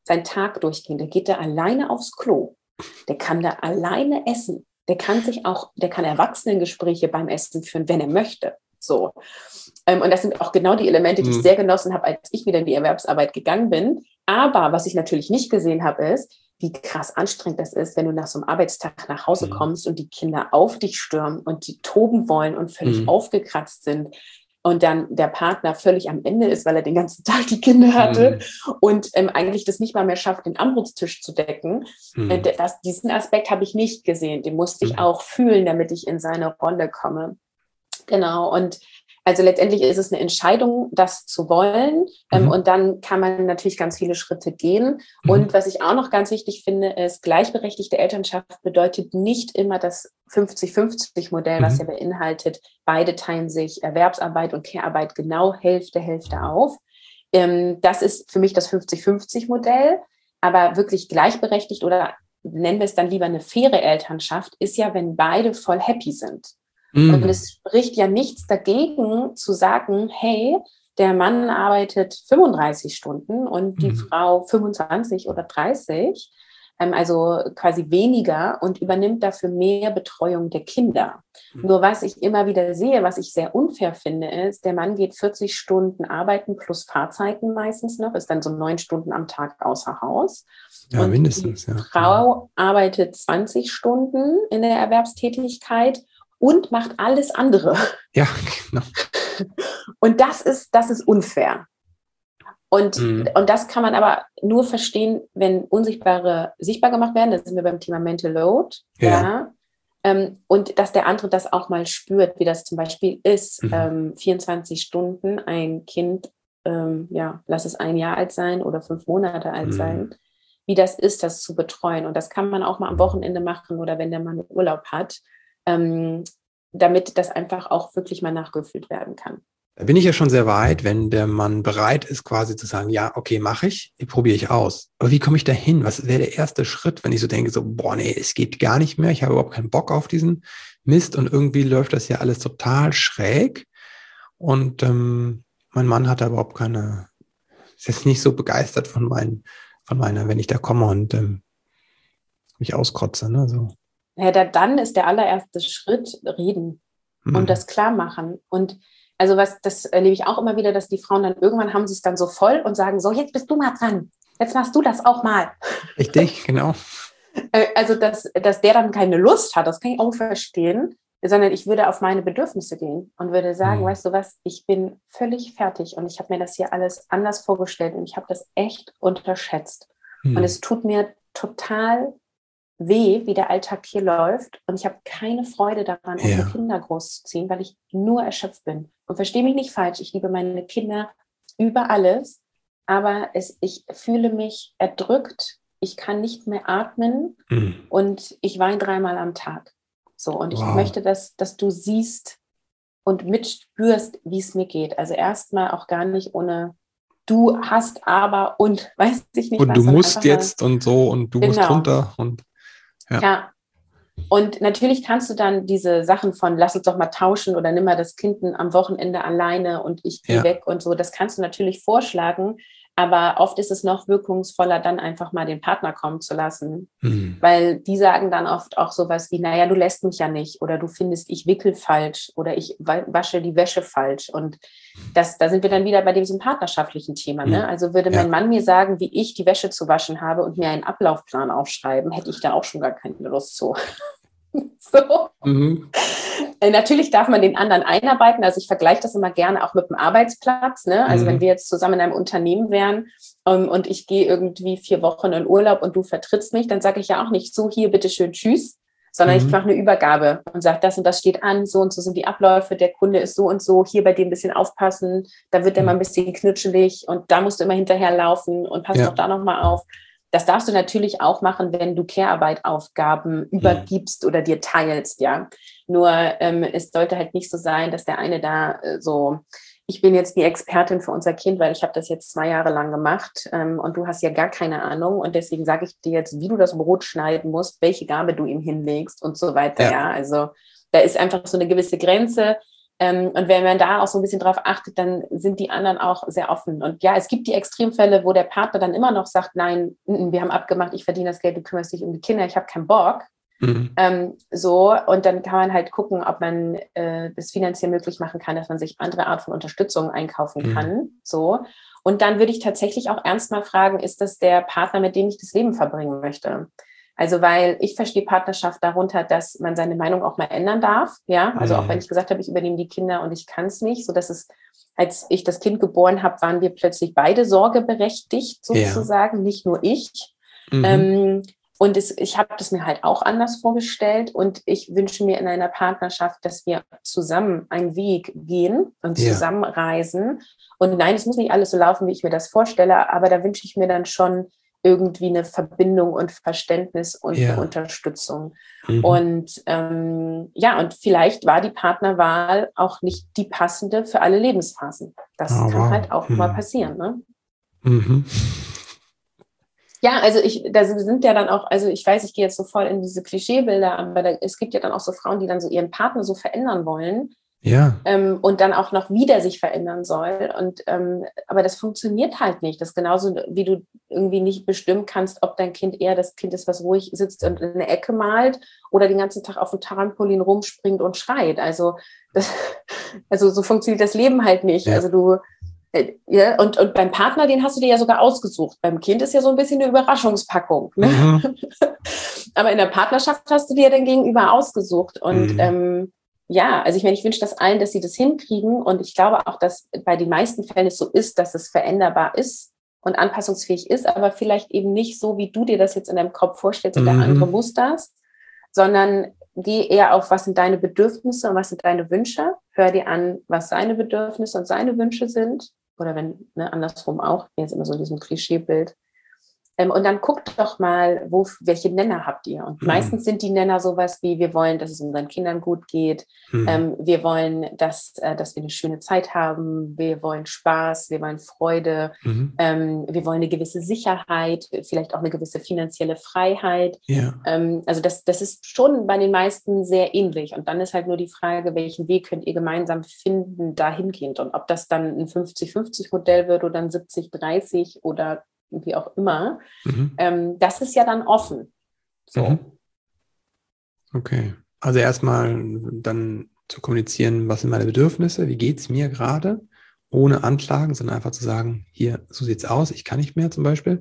seinen Tag durchgehen. Der geht da alleine aufs Klo. Der kann da alleine essen. Der kann sich auch, der kann Erwachsenengespräche beim Essen führen, wenn er möchte. So. Und das sind auch genau die Elemente, die ich sehr genossen habe, als ich wieder in die Erwerbsarbeit gegangen bin. Aber was ich natürlich nicht gesehen habe, ist, wie krass anstrengend das ist, wenn du nach so einem Arbeitstag nach Hause kommst und die Kinder auf dich stürmen und die toben wollen und völlig mhm. aufgekratzt sind. Und dann der Partner völlig am Ende ist, weil er den ganzen Tag die Kinder hatte mm. und ähm, eigentlich das nicht mal mehr schafft, den Armbrotstisch zu decken. Mm. Äh, das, diesen Aspekt habe ich nicht gesehen. Den musste ich mm. auch fühlen, damit ich in seine Rolle komme. Genau. Und also letztendlich ist es eine Entscheidung, das zu wollen. Ähm, mhm. Und dann kann man natürlich ganz viele Schritte gehen. Mhm. Und was ich auch noch ganz wichtig finde, ist, gleichberechtigte Elternschaft bedeutet nicht immer das fünfzig fünfzig Modell, was mhm. ja beinhaltet, beide teilen sich Erwerbsarbeit und Care-Arbeit genau Hälfte, Hälfte auf. Ähm, das ist für mich das fünfzig fünfzig Modell. Aber wirklich gleichberechtigt oder nennen wir es dann lieber eine faire Elternschaft, ist ja, wenn beide voll happy sind. Und es spricht ja nichts dagegen, zu sagen, hey, der Mann arbeitet fünfunddreißig Stunden und die mhm. Frau fünfundzwanzig oder dreißig, ähm, also quasi weniger und übernimmt dafür mehr Betreuung der Kinder. Mhm. Nur was ich immer wieder sehe, was ich sehr unfair finde, ist, der Mann geht vierzig Stunden arbeiten plus Fahrzeiten meistens noch, ist dann so neun Stunden am Tag außer Haus. Ja, und mindestens. Die ja. Frau arbeitet zwanzig Stunden in der Erwerbstätigkeit und macht alles andere. Ja, genau. Und das ist, das ist unfair. Und, mhm. und das kann man aber nur verstehen, wenn Unsichtbare sichtbar gemacht werden. Da sind wir beim Thema Mental Load. Ja. ja. Ähm, und dass der andere das auch mal spürt, wie das zum Beispiel ist. Mhm. Ähm, vierundzwanzig Stunden ein Kind, ähm, ja, lass es ein Jahr alt sein oder fünf Monate alt mhm. sein, wie das ist, das zu betreuen. Und das kann man auch mal am Wochenende machen oder wenn der Mann Urlaub hat. Ähm, damit das einfach auch wirklich mal nachgefühlt werden kann. Da bin ich ja schon sehr weit, wenn der Mann bereit ist, quasi zu sagen, ja, okay, mache ich, probiere ich aus. Aber wie komme ich da hin? Was wäre der erste Schritt, wenn ich so denke, so, boah, nee, es geht gar nicht mehr, ich habe überhaupt keinen Bock auf diesen Mist und irgendwie läuft das ja alles total schräg und ähm, mein Mann hat da überhaupt keine, ist jetzt nicht so begeistert von, meinen, von meiner, wenn ich da komme und ähm, mich auskotze, ne, so. Ja, da, dann ist der allererste Schritt reden mhm. und das klar machen. Und also was, das erlebe ich auch immer wieder, dass die Frauen dann irgendwann haben sie es dann so voll und sagen, so, jetzt bist du mal dran. Jetzt machst du das auch mal. Richtig, genau. Also, dass, dass der dann keine Lust hat, das kann ich auch verstehen, sondern ich würde auf meine Bedürfnisse gehen und würde sagen, mhm. weißt du was, ich bin völlig fertig und ich habe mir das hier alles anders vorgestellt und ich habe das echt unterschätzt. Mhm. Und es tut mir total weh, wie der Alltag hier läuft und ich habe keine Freude daran, unsere ja. Kinder großzuziehen, weil ich nur erschöpft bin. Und verstehe mich nicht falsch, ich liebe meine Kinder über alles, aber es, ich fühle mich erdrückt, ich kann nicht mehr atmen mhm. und ich weine dreimal am Tag. So, und ich wow. möchte, dass, dass du siehst und mitspürst, wie es mir geht. Also erstmal auch gar nicht ohne du hast aber und weiß ich nicht und was. Und du musst jetzt mal, und so und du genau. musst runter und Ja. ja, und natürlich kannst du dann diese Sachen von lass uns doch mal tauschen oder nimm mal das Kind am Wochenende alleine und ich gehe ja. weg und so, das kannst du natürlich vorschlagen, aber oft ist es noch wirkungsvoller, dann einfach mal den Partner kommen zu lassen, mhm. weil die sagen dann oft auch sowas wie, naja, du lässt mich ja nicht oder du findest, ich wickel falsch oder ich wasche die Wäsche falsch und das, da sind wir dann wieder bei diesem partnerschaftlichen Thema. Ne? Also würde mein ja. Mann mir sagen, wie ich die Wäsche zu waschen habe und mir einen Ablaufplan aufschreiben, hätte ich da auch schon gar keine Lust zu. so. Mhm. Natürlich darf man den anderen einarbeiten. Also ich vergleiche das immer gerne auch mit dem Arbeitsplatz. Ne? Also mhm. wenn wir jetzt zusammen in einem Unternehmen wären um, und ich gehe irgendwie vier Wochen in Urlaub und du vertrittst mich, dann sage ich ja auch nicht so, hier, bitteschön, tschüss, sondern mhm. ich mache eine Übergabe und sage, das und das steht an, so und so sind die Abläufe, der Kunde ist so und so, hier bei dem ein bisschen aufpassen, da wird der mhm. mal ein bisschen knutschelig und da musst du immer hinterherlaufen und pass ja. doch da nochmal auf. Das darfst du natürlich auch machen, wenn du Care-Arbeit-Aufgaben mhm. übergibst oder dir teilst, ja. Nur ähm, es sollte halt nicht so sein, dass der eine da äh, so, ich bin jetzt die Expertin für unser Kind, weil ich habe das jetzt zwei Jahre lang gemacht ähm, und du hast ja gar keine Ahnung und deswegen sage ich dir jetzt, wie du das Brot schneiden musst, welche Gabe du ihm hinlegst und so weiter, ja. ja. Also da ist einfach so eine gewisse Grenze. Ähm, und wenn man da auch so ein bisschen drauf achtet, dann sind die anderen auch sehr offen. Und ja, es gibt die Extremfälle, wo der Partner dann immer noch sagt, nein, wir haben abgemacht, ich verdiene das Geld, du kümmerst dich um die Kinder, ich habe keinen Bock. Mhm. Ähm, so, und dann kann man halt gucken, ob man äh, das finanziell möglich machen kann, dass man sich andere Art von Unterstützung einkaufen kann. Mhm. So. Und dann würde ich tatsächlich auch ernst mal fragen, ist das der Partner, mit dem ich das Leben verbringen möchte? Also, weil ich verstehe Partnerschaft darunter, dass man seine Meinung auch mal ändern darf. Ja, also mhm. auch wenn ich gesagt habe, ich übernehme die Kinder und ich kann es nicht, so dass es, als ich das Kind geboren habe, waren wir plötzlich beide sorgeberechtigt sozusagen, ja. Nicht nur ich. Mhm. Ähm, und es, ich habe das mir halt auch anders vorgestellt und ich wünsche mir in einer Partnerschaft, dass wir zusammen einen Weg gehen und ja. zusammen reisen. Und nein, es muss nicht alles so laufen, wie ich mir das vorstelle, aber da wünsche ich mir dann schon irgendwie eine Verbindung und Verständnis und ja. eine Unterstützung. Mhm. Und ähm, ja, und vielleicht war die Partnerwahl auch nicht die passende für alle Lebensphasen. Das oh, kann wow. halt auch mhm. mal passieren, ne? Mhm. Ja, also ich, da sind ja dann auch, also ich weiß, ich gehe jetzt so voll in diese Klischeebilder, aber da, es gibt ja dann auch so Frauen, die dann so ihren Partner so verändern wollen. Ja. Ähm, und dann auch noch wieder sich verändern soll. Und ähm, aber das funktioniert halt nicht. Das ist genauso, wie du irgendwie nicht bestimmen kannst, ob dein Kind eher das Kind ist, was ruhig sitzt und in der Ecke malt oder den ganzen Tag auf dem Trampolin rumspringt und schreit. Also, das, also so funktioniert das Leben halt nicht. Ja. Also du Ja, und, und beim Partner, den hast du dir ja sogar ausgesucht. Beim Kind ist ja so ein bisschen eine Überraschungspackung. Ne? Mhm. Aber in der Partnerschaft hast du dir dann gegenüber ausgesucht. Und mhm. ähm, ja, also ich meine, ich wünsche das allen, dass sie das hinkriegen. Und ich glaube auch, dass bei den meisten Fällen es so ist, dass es veränderbar ist und anpassungsfähig ist, aber vielleicht eben nicht so, wie du dir das jetzt in deinem Kopf vorstellst und mhm. der andere muss das, sondern geh eher auf, was sind deine Bedürfnisse und was sind deine Wünsche. Hör dir an, was seine Bedürfnisse und seine Wünsche sind. Oder wenn, ne, andersrum auch, jetzt immer so in diesem Klischeebild. Ähm, und dann guckt doch mal, wo, welche Nenner habt ihr? Und mhm. meistens sind die Nenner sowas wie, wir wollen, dass es unseren Kindern gut geht. Mhm. Ähm, wir wollen, dass, äh, dass wir eine schöne Zeit haben. Wir wollen Spaß, wir wollen Freude. Mhm. Ähm, wir wollen eine gewisse Sicherheit, vielleicht auch eine gewisse finanzielle Freiheit. Ja. Ähm, also das, das ist schon bei den meisten sehr ähnlich. Und dann ist halt nur die Frage, welchen Weg könnt ihr gemeinsam finden, dahingehend. Und ob das dann ein fünfzig fünfzig Modell wird oder ein siebzig dreißig oder wie auch immer, mhm. ähm, das ist ja dann offen. So. Mhm. Okay, also erstmal dann zu kommunizieren, was sind meine Bedürfnisse, wie geht es mir gerade, ohne Anklagen, sondern einfach zu sagen, hier, so sieht es aus, ich kann nicht mehr zum Beispiel.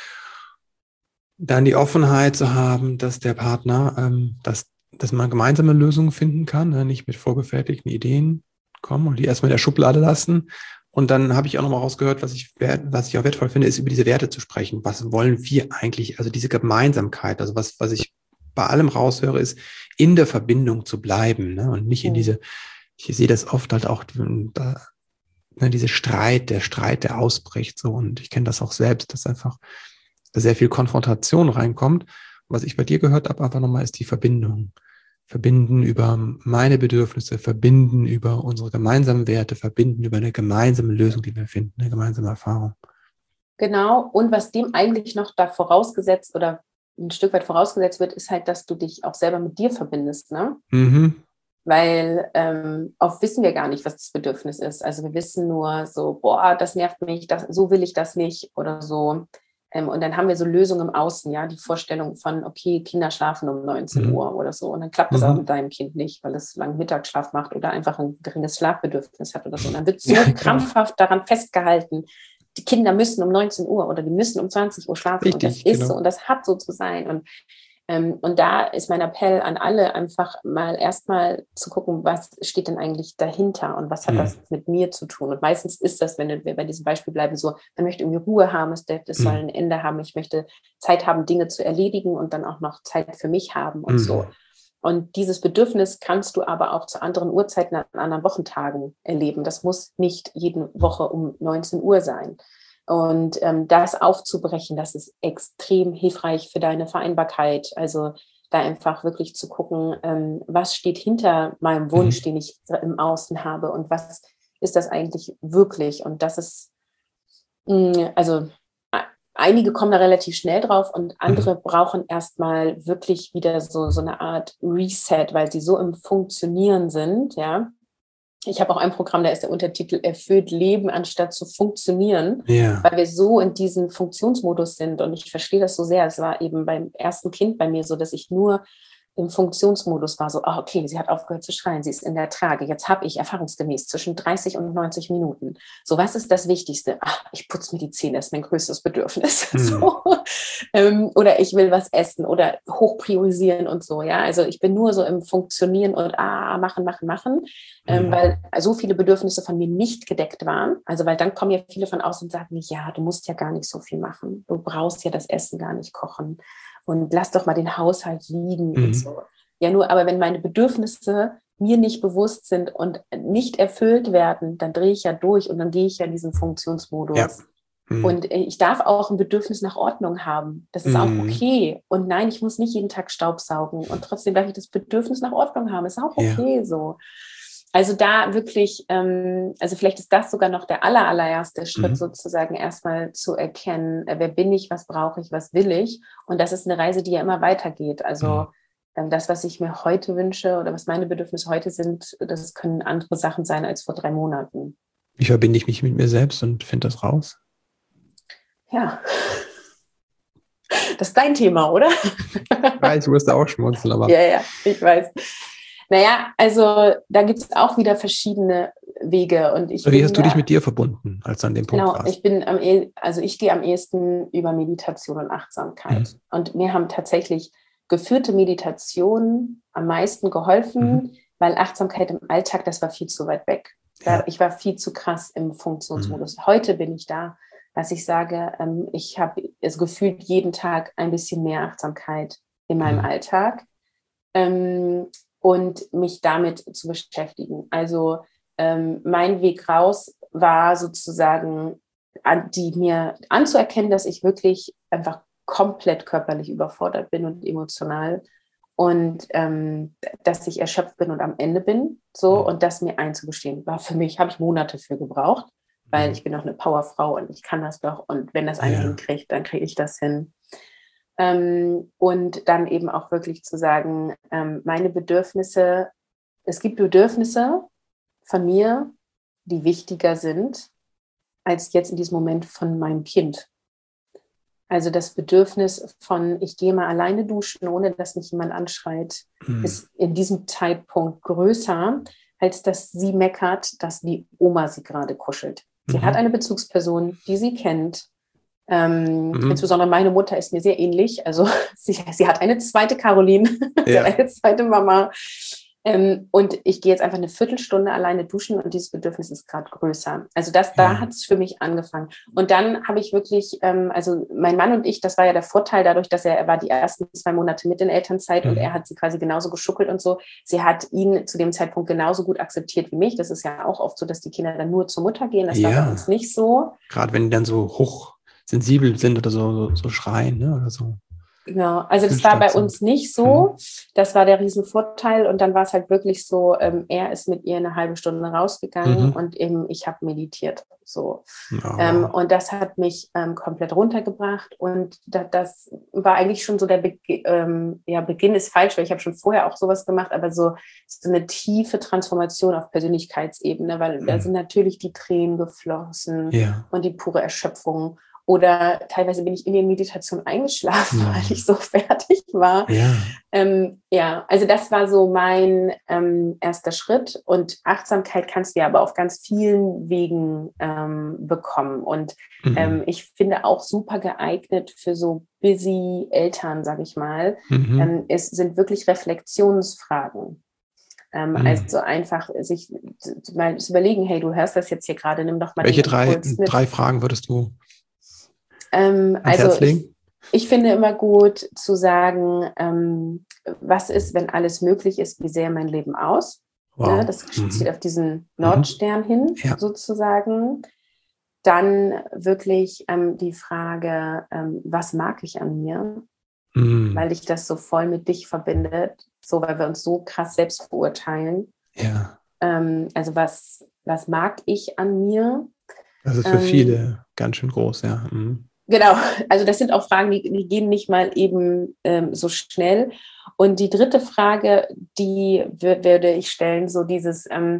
Dann die Offenheit zu haben, dass der Partner, ähm, dass, dass man gemeinsame Lösungen finden kann, ne? Nicht mit vorgefertigten Ideen kommen und die erstmal in der Schublade lassen. Und dann habe ich auch nochmal rausgehört, was ich, was ich auch wertvoll finde, ist über diese Werte zu sprechen. Was wollen wir eigentlich? Also diese Gemeinsamkeit, also was, was ich bei allem raushöre, ist, in der Verbindung zu bleiben, ne? Und nicht in diese, ich sehe das oft halt auch, da, ne, diese Streit, der Streit, der ausbricht so. Und ich kenne das auch selbst, dass einfach sehr viel Konfrontation reinkommt. Was ich bei dir gehört habe, einfach nochmal, ist die Verbindung. Verbinden über meine Bedürfnisse, verbinden über unsere gemeinsamen Werte, verbinden über eine gemeinsame Lösung, die wir finden, eine gemeinsame Erfahrung. Genau, und was dem eigentlich noch da vorausgesetzt oder ein Stück weit vorausgesetzt wird, ist halt, dass du dich auch selber mit dir verbindest, ne? Mhm. Weil ähm, oft wissen wir gar nicht, was das Bedürfnis ist. Also wir wissen nur so, boah, das nervt mich, das, so will ich das nicht oder so. Ähm, und dann haben wir so Lösungen im Außen, ja, die Vorstellung von, okay, Kinder schlafen um neunzehn Uhr oder so. Und dann klappt das mhm. auch mit deinem Kind nicht, weil es langen Mittagsschlaf macht oder einfach ein geringes Schlafbedürfnis hat oder so. Und dann wird so ja, krampfhaft daran festgehalten, die Kinder müssen um neunzehn Uhr oder die müssen um zwanzig Uhr schlafen. Richtig, und das ist genau. so und das hat so zu sein. Und Ähm, und da ist mein Appell an alle, einfach mal erstmal zu gucken, was steht denn eigentlich dahinter und was hat mhm. das mit mir zu tun. Und meistens ist das, wenn wir bei diesem Beispiel bleiben, so, man möchte irgendwie Ruhe haben, es, es soll ein Ende haben, ich möchte Zeit haben, Dinge zu erledigen und dann auch noch Zeit für mich haben und mhm. so. Und dieses Bedürfnis kannst du aber auch zu anderen Uhrzeiten an anderen Wochentagen erleben. Das muss nicht jede Woche um neunzehn Uhr sein. Und ähm, das aufzubrechen, das ist extrem hilfreich für deine Vereinbarkeit. Also da einfach wirklich zu gucken, ähm, was steht hinter meinem Wunsch, mhm. den ich im Außen habe und was ist das eigentlich wirklich. Und das ist, mh, also einige kommen da relativ schnell drauf und andere mhm. brauchen erstmal wirklich wieder so, so eine Art Reset, weil sie so im Funktionieren sind, ja. Ich habe auch ein Programm, da ist der Untertitel Erfüllt Leben anstatt zu funktionionieren, Ja. weil wir so in diesem Funktionsmodus sind. Und ich verstehe das so sehr. Es war eben beim ersten Kind bei mir so, dass ich nur im Funktionsmodus war. So, ah, okay, sie hat aufgehört zu schreien, sie ist in der Trage. Jetzt habe ich erfahrungsgemäß zwischen dreißig und neunzig Minuten. So, was ist das Wichtigste? Ach, ich putze mir die Zähne, das ist mein größtes Bedürfnis. Mhm. So. Ähm, oder ich will was essen oder hoch priorisieren und so. Ja, also ich bin nur so im Funktionieren und ah, machen, machen, machen, ähm, Mhm. weil so viele Bedürfnisse von mir nicht gedeckt waren. Also, weil dann kommen ja viele von außen und sagen, ja, du musst ja gar nicht so viel machen. Du brauchst ja das Essen gar nicht kochen. Und lass doch mal den Haushalt liegen Mhm. und so. Ja, nur, aber wenn meine Bedürfnisse mir nicht bewusst sind und nicht erfüllt werden, dann drehe ich ja durch und dann gehe ich ja in diesen Funktionsmodus. Ja. Mhm. Und ich darf auch ein Bedürfnis nach Ordnung haben. Das ist Mhm. auch okay. Und nein, ich muss nicht jeden Tag Staubsaugen. Und trotzdem darf ich das Bedürfnis nach Ordnung haben. Ist auch okay, ja. So. Also da wirklich, ähm, also vielleicht ist das sogar noch der aller, allererste Schritt, mhm. sozusagen erstmal zu erkennen, äh, wer bin ich, was brauche ich, was will ich. Und das ist eine Reise, die ja immer weitergeht. Also mhm. ähm, das, was ich mir heute wünsche oder was meine Bedürfnisse heute sind, das können andere Sachen sein als vor drei Monaten. Wie verbinde ich mich mit mir selbst und finde das raus? Ja. Das ist dein Thema, oder? Ich weiß, du wirst da auch schmunzeln, aber... Ja, ja, ich weiß. Naja, also da gibt es auch wieder verschiedene Wege. Und ich Wie hast du da, dich mit dir verbunden, als du an dem Punkt genau, warst? Ich bin am, also ich gehe am ehesten über Meditation und Achtsamkeit. Mhm. Und mir haben tatsächlich geführte Meditationen am meisten geholfen, mhm. weil Achtsamkeit im Alltag, das war viel zu weit weg. Da, ja. Ich war viel zu krass im Funktionsmodus. Mhm. Heute bin ich da, dass ich sage, ähm, ich habe es gefühlt jeden Tag ein bisschen mehr Achtsamkeit in meinem mhm. Alltag. Ähm, und mich damit zu beschäftigen. Also ähm, mein Weg raus war sozusagen, an, die mir anzuerkennen, dass ich wirklich einfach komplett körperlich überfordert bin und emotional und ähm, dass ich erschöpft bin und am Ende bin, so, und das mir einzugestehen, war für mich, habe ich Monate für gebraucht, weil ich bin auch eine Powerfrau und ich kann das doch, und wenn das eine ja. hinkriegt, dann kriege ich das hin. Ähm, und dann eben auch wirklich zu sagen, ähm, meine Bedürfnisse, es gibt Bedürfnisse von mir, die wichtiger sind, als jetzt in diesem Moment von meinem Kind. Also das Bedürfnis von, ich gehe mal alleine duschen, ohne dass mich jemand anschreit, mhm. ist in diesem Zeitpunkt größer, als dass sie meckert, dass die Oma sie gerade kuschelt. Sie mhm. hat eine Bezugsperson, die sie kennt. Ähm, mhm. Insbesondere meine Mutter ist mir sehr ähnlich. Also sie, sie hat eine zweite Caroline, ja. sie hat eine zweite Mama. Ähm, und ich gehe jetzt einfach eine Viertelstunde alleine duschen und dieses Bedürfnis ist gerade größer. Also das, da ja. hat es für mich angefangen. Und dann habe ich wirklich, ähm, also mein Mann und ich, das war ja der Vorteil dadurch, dass er, er war die ersten zwei Monate mit in Elternzeit mhm. und er hat sie quasi genauso geschuckelt und so. Sie hat ihn zu dem Zeitpunkt genauso gut akzeptiert wie mich. Das ist ja auch oft so, dass die Kinder dann nur zur Mutter gehen. Das ja. war bei uns nicht so. Gerade wenn die dann so hochsensibel sind oder so, so, so schreien, ne, oder so. Genau, also das war bei uns nicht so. Das war der Riesenvorteil. Und dann war es halt wirklich so, ähm, er ist mit ihr eine halbe Stunde rausgegangen mhm. und eben ich habe meditiert. So. Oh. Ähm, und das hat mich ähm, komplett runtergebracht. Und da, das war eigentlich schon so der Be- ähm, ja, Beginn ist falsch, weil ich habe schon vorher auch sowas gemacht, aber so, so eine tiefe Transformation auf Persönlichkeitsebene, weil mhm. da sind natürlich die Tränen geflossen ja. und die pure Erschöpfung. Oder teilweise bin ich in der Meditation eingeschlafen, mhm. weil ich so fertig war. Ja. Ähm, ja, also das war so mein ähm, erster Schritt. Und Achtsamkeit kannst du ja aber auf ganz vielen Wegen ähm, bekommen. Und mhm. ähm, ich finde auch super geeignet für so busy Eltern, sag ich mal. Mhm. Ähm, es sind wirklich Reflexionsfragen. Ähm, mhm. Also einfach sich mal zu überlegen, hey, du hörst das jetzt hier gerade, nimm doch mal Welche den drei, Impuls mit. drei Fragen würdest du Ähm, also ich, ich finde immer gut zu sagen, ähm, was ist, wenn alles möglich ist, wie sähe mein Leben aus? Wow. Ne, das mhm. zieht auf diesen Nordstern mhm. hin, ja. sozusagen. Dann wirklich ähm, die Frage, ähm, was mag ich an mir? Mhm. Weil dich das so voll mit dich verbindet, so weil wir uns so krass selbst beurteilen. Ja. Ähm, also was, was mag ich an mir? Das ist für ähm, viele ganz schön groß, ja. Mhm. Genau, also das sind auch Fragen, die, die gehen nicht mal eben ähm, so schnell. Und die dritte Frage, die w- würde ich stellen, so dieses, ähm,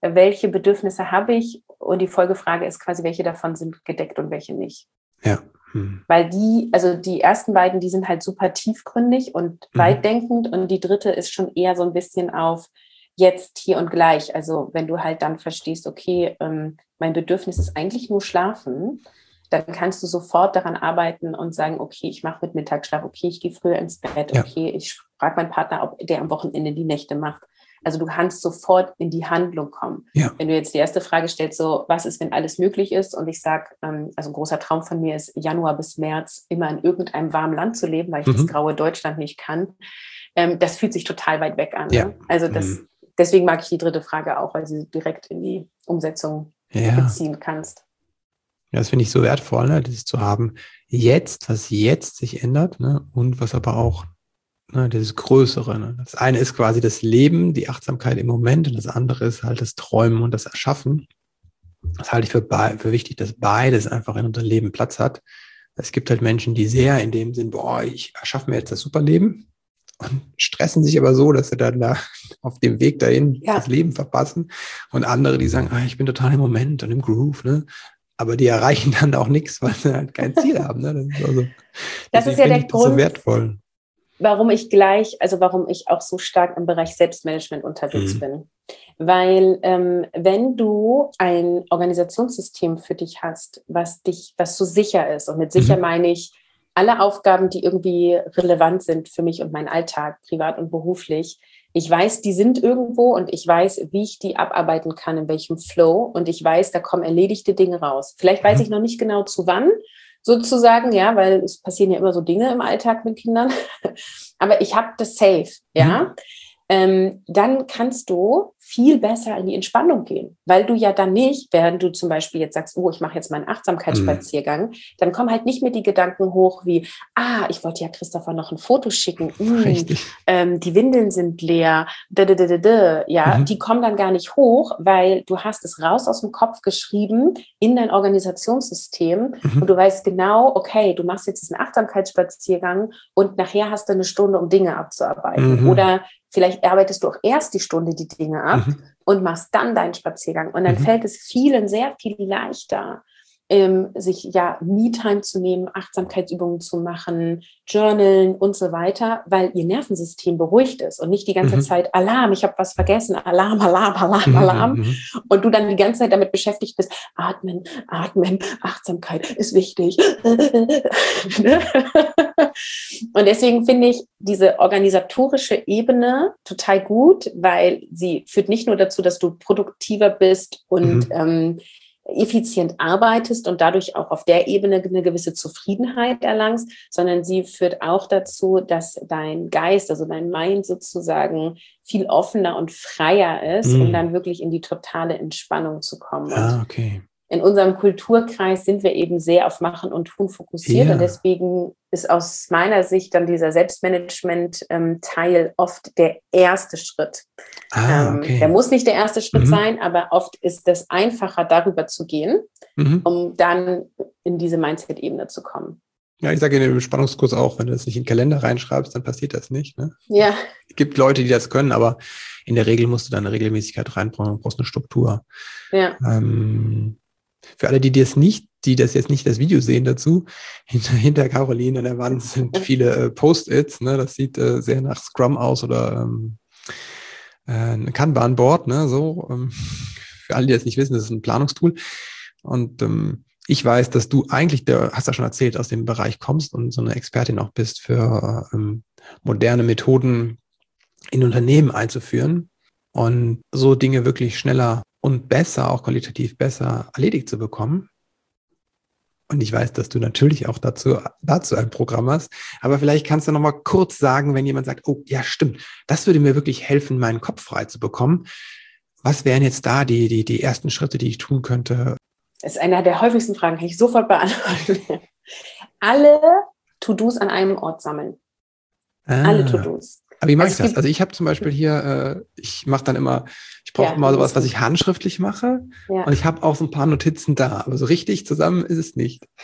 welche Bedürfnisse habe ich? Und die Folgefrage ist quasi, welche davon sind gedeckt und welche nicht. Ja. Hm. Weil die, also die ersten beiden, die sind halt super tiefgründig und Mhm. weitdenkend und die dritte ist schon eher so ein bisschen auf jetzt, hier und gleich. Also wenn du halt dann verstehst, okay, ähm, mein Bedürfnis ist eigentlich nur Schlafen, dann kannst du sofort daran arbeiten und sagen, okay, ich mache mit Mittagsschlaf, okay, ich gehe früher ins Bett, Ja. okay, ich frage meinen Partner, ob der am Wochenende die Nächte macht. Also du kannst sofort in die Handlung kommen. Ja. Wenn du jetzt die erste Frage stellst, so, was ist, wenn alles möglich ist? Und ich sage, ähm, also ein großer Traum von mir ist, Januar bis März immer in irgendeinem warmen Land zu leben, weil ich Mhm. das graue Deutschland nicht kann. Ähm, das fühlt sich total weit weg an. Ja. Ne? Also das, Mhm. deswegen mag ich die dritte Frage auch, weil sie direkt in die Umsetzung Ja. beziehen kannst. Ja, das finde ich so wertvoll, ne, das zu haben. Jetzt, was jetzt sich ändert, ne, und was aber auch, ne, dieses Größere. Ne. Das eine ist quasi das Leben, die Achtsamkeit im Moment, und das andere ist halt das Träumen und das Erschaffen. Das halte ich für, be- für wichtig, dass beides einfach in unserem Leben Platz hat. Es gibt halt Menschen, die sehr in dem Sinn, boah, ich erschaffe mir jetzt das Superleben, und stressen sich aber so, dass sie dann da auf dem Weg dahin Ja. das Leben verpassen. Und andere, die sagen, ah, ich bin total im Moment und im Groove, ne? Aber die erreichen dann auch nichts, weil sie halt kein Ziel haben. Ne? Das ist, also, Das ist ja der ich das so Grund, wertvoll. warum ich gleich, also warum ich auch so stark im Bereich Selbstmanagement unterwegs Mhm. bin. Weil ähm, wenn du ein Organisationssystem für dich hast, was dich, was so sicher ist, und mit sicher Mhm. meine ich alle Aufgaben, die irgendwie relevant sind für mich und meinen Alltag, privat und beruflich. Ich weiß, die sind irgendwo und ich weiß, wie ich die abarbeiten kann, in welchem Flow, und ich weiß, da kommen erledigte Dinge raus. Vielleicht weiß Mhm. ich noch nicht genau zu wann, sozusagen, ja, weil es passieren ja immer so Dinge im Alltag mit Kindern. Aber ich habe das safe, ja. Mhm. Ähm, dann kannst du viel besser in die Entspannung gehen, weil du ja dann nicht, während du zum Beispiel jetzt sagst, oh, ich mache jetzt mal einen Achtsamkeitsspaziergang, dann kommen halt nicht mehr die Gedanken hoch wie, ah, ich wollte ja Christopher noch ein Foto schicken, mm, Richtig. ähm, die Windeln sind leer, da, da, da, da, da. Ja, Mhm. die kommen dann gar nicht hoch, weil du hast es raus aus dem Kopf geschrieben in dein Organisationssystem, Mhm. und du weißt genau, okay, du machst jetzt diesen Achtsamkeitsspaziergang und nachher hast du eine Stunde, um Dinge abzuarbeiten. Mhm. Oder vielleicht arbeitest du auch erst die Stunde die Dinge ab Mhm. und machst dann deinen Spaziergang. Und dann Mhm. fällt es vielen sehr viel leichter, ähm, sich ja Me-Time zu nehmen, Achtsamkeitsübungen zu machen, Journalen und so weiter, weil ihr Nervensystem beruhigt ist und nicht die ganze Mhm. Zeit Alarm, ich habe was vergessen, Alarm, Alarm, Alarm, Mhm. Alarm. Mhm. Und du dann die ganze Zeit damit beschäftigt bist, atmen, atmen, Achtsamkeit ist wichtig. Und deswegen finde ich diese organisatorische Ebene total gut, weil sie führt nicht nur dazu, dass du produktiver bist und Mhm. ähm, effizient arbeitest und dadurch auch auf der Ebene eine gewisse Zufriedenheit erlangst, sondern sie führt auch dazu, dass dein Geist, also dein Mind sozusagen viel offener und freier ist, um Mhm. dann wirklich in die totale Entspannung zu kommen. Und Ah, okay. in unserem Kulturkreis sind wir eben sehr auf Machen und Tun fokussiert, Ja. und deswegen ist aus meiner Sicht dann dieser Selbstmanagement-Teil oft der erste Schritt. Ah, Ähm, okay. der muss nicht der erste Schritt Mhm. sein, aber oft ist es einfacher, darüber zu gehen, Mhm. um dann in diese Mindset-Ebene zu kommen. Ja, ich sage in dem Spannungskurs auch, wenn du das nicht in den Kalender reinschreibst, dann passiert das nicht. Ne? Ja, Es gibt Leute, die das können, aber in der Regel musst du da eine Regelmäßigkeit reinbringen und brauchst eine Struktur. ja. Ähm, für alle, die das nicht, die das jetzt nicht das Video sehen dazu, hinter, hinter Caroline an der Wand sind viele äh, Post-its, ne? Das sieht äh, sehr nach Scrum aus oder ähm, äh, ein Kanban-Board, ne? So, ähm, für alle, die das nicht wissen, das ist ein Planungstool. Und ähm, ich weiß, dass du eigentlich, der, hast ja schon erzählt, aus dem Bereich kommst und so eine Expertin auch bist für ähm, moderne Methoden in Unternehmen einzuführen und so Dinge wirklich schneller und besser, auch qualitativ besser erledigt zu bekommen. Und ich weiß, dass du natürlich auch dazu, dazu ein Programm hast. Aber vielleicht kannst du noch mal kurz sagen, wenn jemand sagt, oh ja, stimmt, das würde mir wirklich helfen, meinen Kopf frei zu bekommen. Was wären jetzt da die, die, die ersten Schritte, die ich tun könnte? Das ist eine der häufigsten Fragen, kann ich sofort beantworten. Alle To-Dos an einem Ort sammeln. Ah. Alle To-Dos. Aber wie mache Also ich es das? gibt- Also ich habe zum Beispiel hier, äh, ich mache dann immer, ich brauche Ja, immer sowas, das was ist- ich handschriftlich mache. Ja. Und ich habe auch so ein paar Notizen da. Aber so richtig zusammen ist es nicht.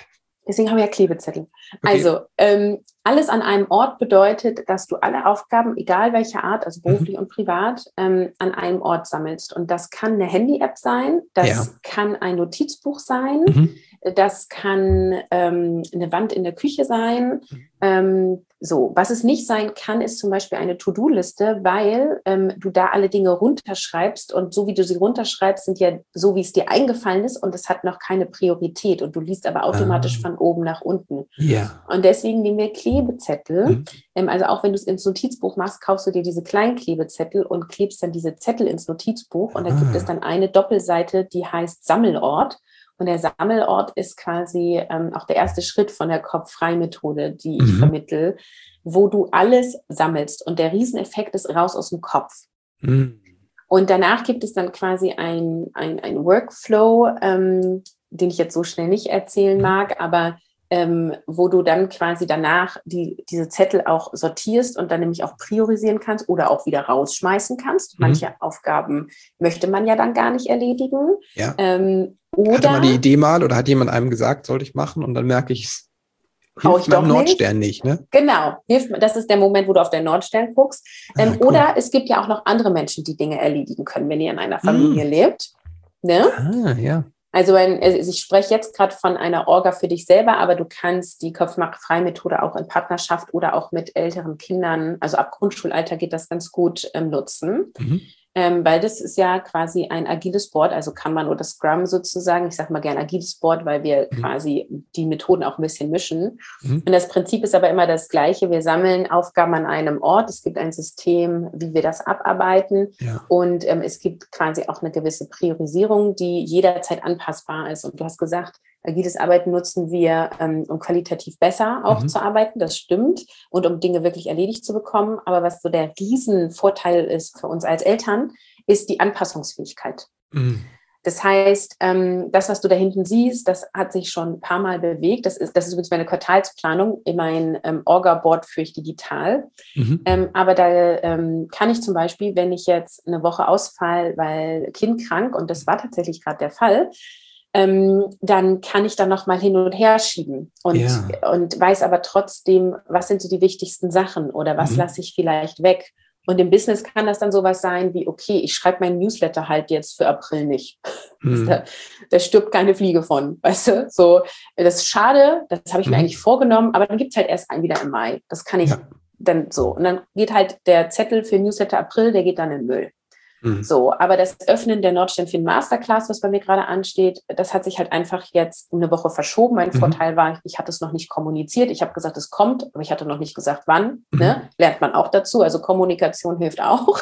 Deswegen haben wir ja Klebezettel. Okay. Also ähm, alles an einem Ort bedeutet, dass du alle Aufgaben, egal welcher Art, also beruflich mhm. und privat, ähm, an einem Ort sammelst. Und das kann eine Handy-App sein, das ja. kann ein Notizbuch sein, mhm. das kann ähm, eine Wand in der Küche sein. Mhm. Ähm, so, was es nicht sein kann, ist zum Beispiel eine To-Do-Liste, weil ähm, du da alle Dinge runterschreibst und so wie du sie runterschreibst, sind ja so, wie es dir eingefallen ist und es hat noch keine Priorität und du liest aber automatisch ah. von oben nach unten. Ja. Und deswegen nehmen wir Klebezettel. Mhm. Ähm, also auch wenn du es ins Notizbuch machst, kaufst du dir diese kleinen Klebezettel und klebst dann diese Zettel ins Notizbuch und da ah. gibt es dann eine Doppelseite, die heißt Sammelort. Und der Sammelort ist quasi ähm, auch der erste Schritt von der Kopf-frei-Methode, die ich mhm. vermittle, wo du alles sammelst. Und der Rieseneffekt ist raus aus dem Kopf. Mhm. Und danach gibt es dann quasi ein, ein, ein Workflow, ähm, den ich jetzt so schnell nicht erzählen mag, aber ähm, wo du dann quasi danach die, diese Zettel auch sortierst und dann nämlich auch priorisieren kannst oder auch wieder rausschmeißen kannst. Mhm. Manche Aufgaben möchte man ja dann gar nicht erledigen. Ja. Ähm, oder hatte man die Idee mal oder hat jemand einem gesagt, sollte ich machen und dann merke ich, es hilft meinem Nordstern nicht. nicht, ne? Genau, hilft, das ist der Moment, wo du auf den Nordstern guckst. Ah, ähm, cool. Oder es gibt ja auch noch andere Menschen, die Dinge erledigen können, wenn ihr in einer Familie mm. lebt. Ne? Ah, ja. Also wenn, ich spreche jetzt gerade von einer Orga für dich selber, aber du kannst die Kopf-frei-Methode auch in Partnerschaft oder auch mit älteren Kindern, also ab Grundschulalter geht das ganz gut ähm, nutzen. Mhm. Ähm, weil das ist ja quasi ein agiles Board, also Kanban oder Scrum sozusagen. Ich sage mal gerne agiles Board, weil wir mhm. quasi die Methoden auch ein bisschen mischen. Mhm. Und das Prinzip ist aber immer das Gleiche. Wir sammeln Aufgaben an einem Ort. Es gibt ein System, wie wir das abarbeiten. Ja. Und ähm, es gibt quasi auch eine gewisse Priorisierung, die jederzeit anpassbar ist. Und du hast gesagt, agiles Arbeiten nutzen wir, ähm, um qualitativ besser auch mhm. zu arbeiten, das stimmt, und um Dinge wirklich erledigt zu bekommen. Aber was so der Riesenvorteil ist für uns als Eltern, ist die Anpassungsfähigkeit. Mhm. Das heißt, ähm, das, was du da hinten siehst, das hat sich schon ein paar Mal bewegt. Das ist, das ist übrigens meine Quartalsplanung. Mein ähm, Orga-Board führe ich digital. Mhm. Ähm, aber da ähm, kann ich zum Beispiel, wenn ich jetzt eine Woche ausfall, weil Kind krank, und das war tatsächlich gerade der Fall, Ähm, dann kann ich dann noch mal hin und her schieben und, ja. und weiß aber trotzdem, was sind so die wichtigsten Sachen oder was mhm. lasse ich vielleicht weg. Und im Business kann das dann sowas sein wie, okay, ich schreibe meinen Newsletter halt jetzt für April nicht. Mhm. Da, da stirbt keine Fliege von, weißt du? So, das ist schade, das habe ich mhm. mir eigentlich vorgenommen, aber dann gibt es halt erst einen wieder im Mai. Das kann ich ja. dann so. Und dann geht halt der Zettel für Newsletter April, der geht dann in den Müll. So, aber das Öffnen der Nordstern Fin Masterclass, was bei mir gerade ansteht, das hat sich halt einfach jetzt um eine Woche verschoben. Mein mhm. Vorteil war, ich hatte es noch nicht kommuniziert. Ich habe gesagt, es kommt, aber ich hatte noch nicht gesagt, wann. Mhm. Ne? Lernt man auch dazu. Also Kommunikation hilft auch.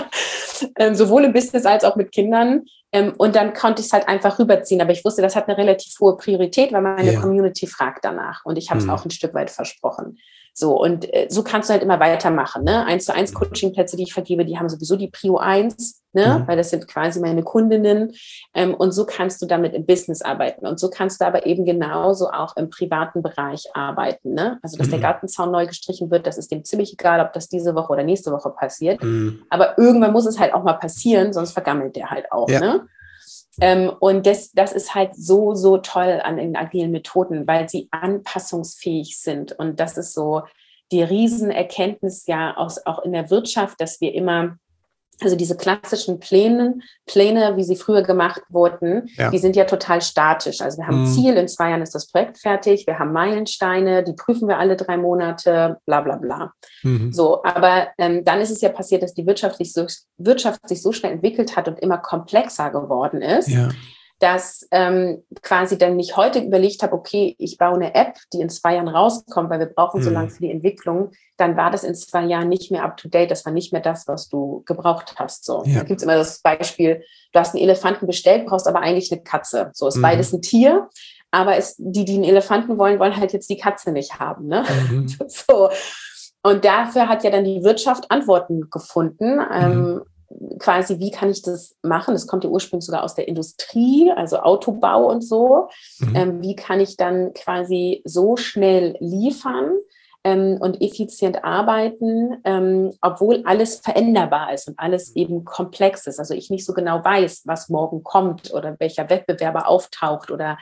ähm, sowohl im Business als auch mit Kindern. Ähm, und dann konnte ich es halt einfach rüberziehen. Aber ich wusste, das hat eine relativ hohe Priorität, weil meine ja. Community fragt danach. Und ich habe es mhm. auch ein Stück weit versprochen. So, und äh, so kannst du halt immer weitermachen. Ne? Eins zu eins Coaching-Plätze, die ich vergebe, die haben sowieso die Prio eins, ne? Mhm. Weil das sind quasi meine Kundinnen. Ähm, und so kannst du damit im Business arbeiten. Und so kannst du aber eben genauso auch im privaten Bereich arbeiten. Ne? Also, dass mhm. der Gartenzaun neu gestrichen wird, das ist dem ziemlich egal, ob das diese Woche oder nächste Woche passiert. Mhm. Aber irgendwann muss es halt auch mal passieren, sonst vergammelt der halt auch. Ja. Ne? Ähm, und das, das ist halt so, so toll an den agilen Methoden, weil sie anpassungsfähig sind. Und das ist so die Riesenerkenntnis ja aus, auch in der Wirtschaft, dass wir immer, also diese klassischen Pläne, Pläne, wie sie früher gemacht wurden, ja. die sind ja total statisch. Also wir haben ein mhm. Ziel, in zwei Jahren ist das Projekt fertig, wir haben Meilensteine, die prüfen wir alle drei Monate, bla bla bla. Mhm. So, aber ähm, dann ist es ja passiert, dass die Wirtschaft sich, so, Wirtschaft sich so schnell entwickelt hat und immer komplexer geworden ist, ja. dass ähm, quasi dann nicht heute überlegt habe, okay, ich baue eine App, die in zwei Jahren rauskommt, weil wir brauchen mhm. so lange für die Entwicklung, dann war das in zwei Jahren nicht mehr up to date, das war nicht mehr das, was du gebraucht hast. So. Ja. Da gibt es immer das Beispiel, du hast einen Elefanten bestellt, brauchst aber eigentlich eine Katze. So ist mhm. beides ein Tier, aber es, die, die einen Elefanten wollen, wollen halt jetzt die Katze nicht haben. Ne? Mhm. So. Und dafür hat ja dann die Wirtschaft Antworten gefunden, mhm. ähm, quasi, wie kann ich das machen? Das kommt ja ursprünglich sogar aus der Industrie, also Autobau und so. Mhm. Ähm, wie kann ich dann quasi so schnell liefern ähm, und effizient arbeiten, ähm, obwohl alles veränderbar ist und alles eben komplex ist. Also ich nicht so genau weiß, was morgen kommt oder welcher Wettbewerber auftaucht oder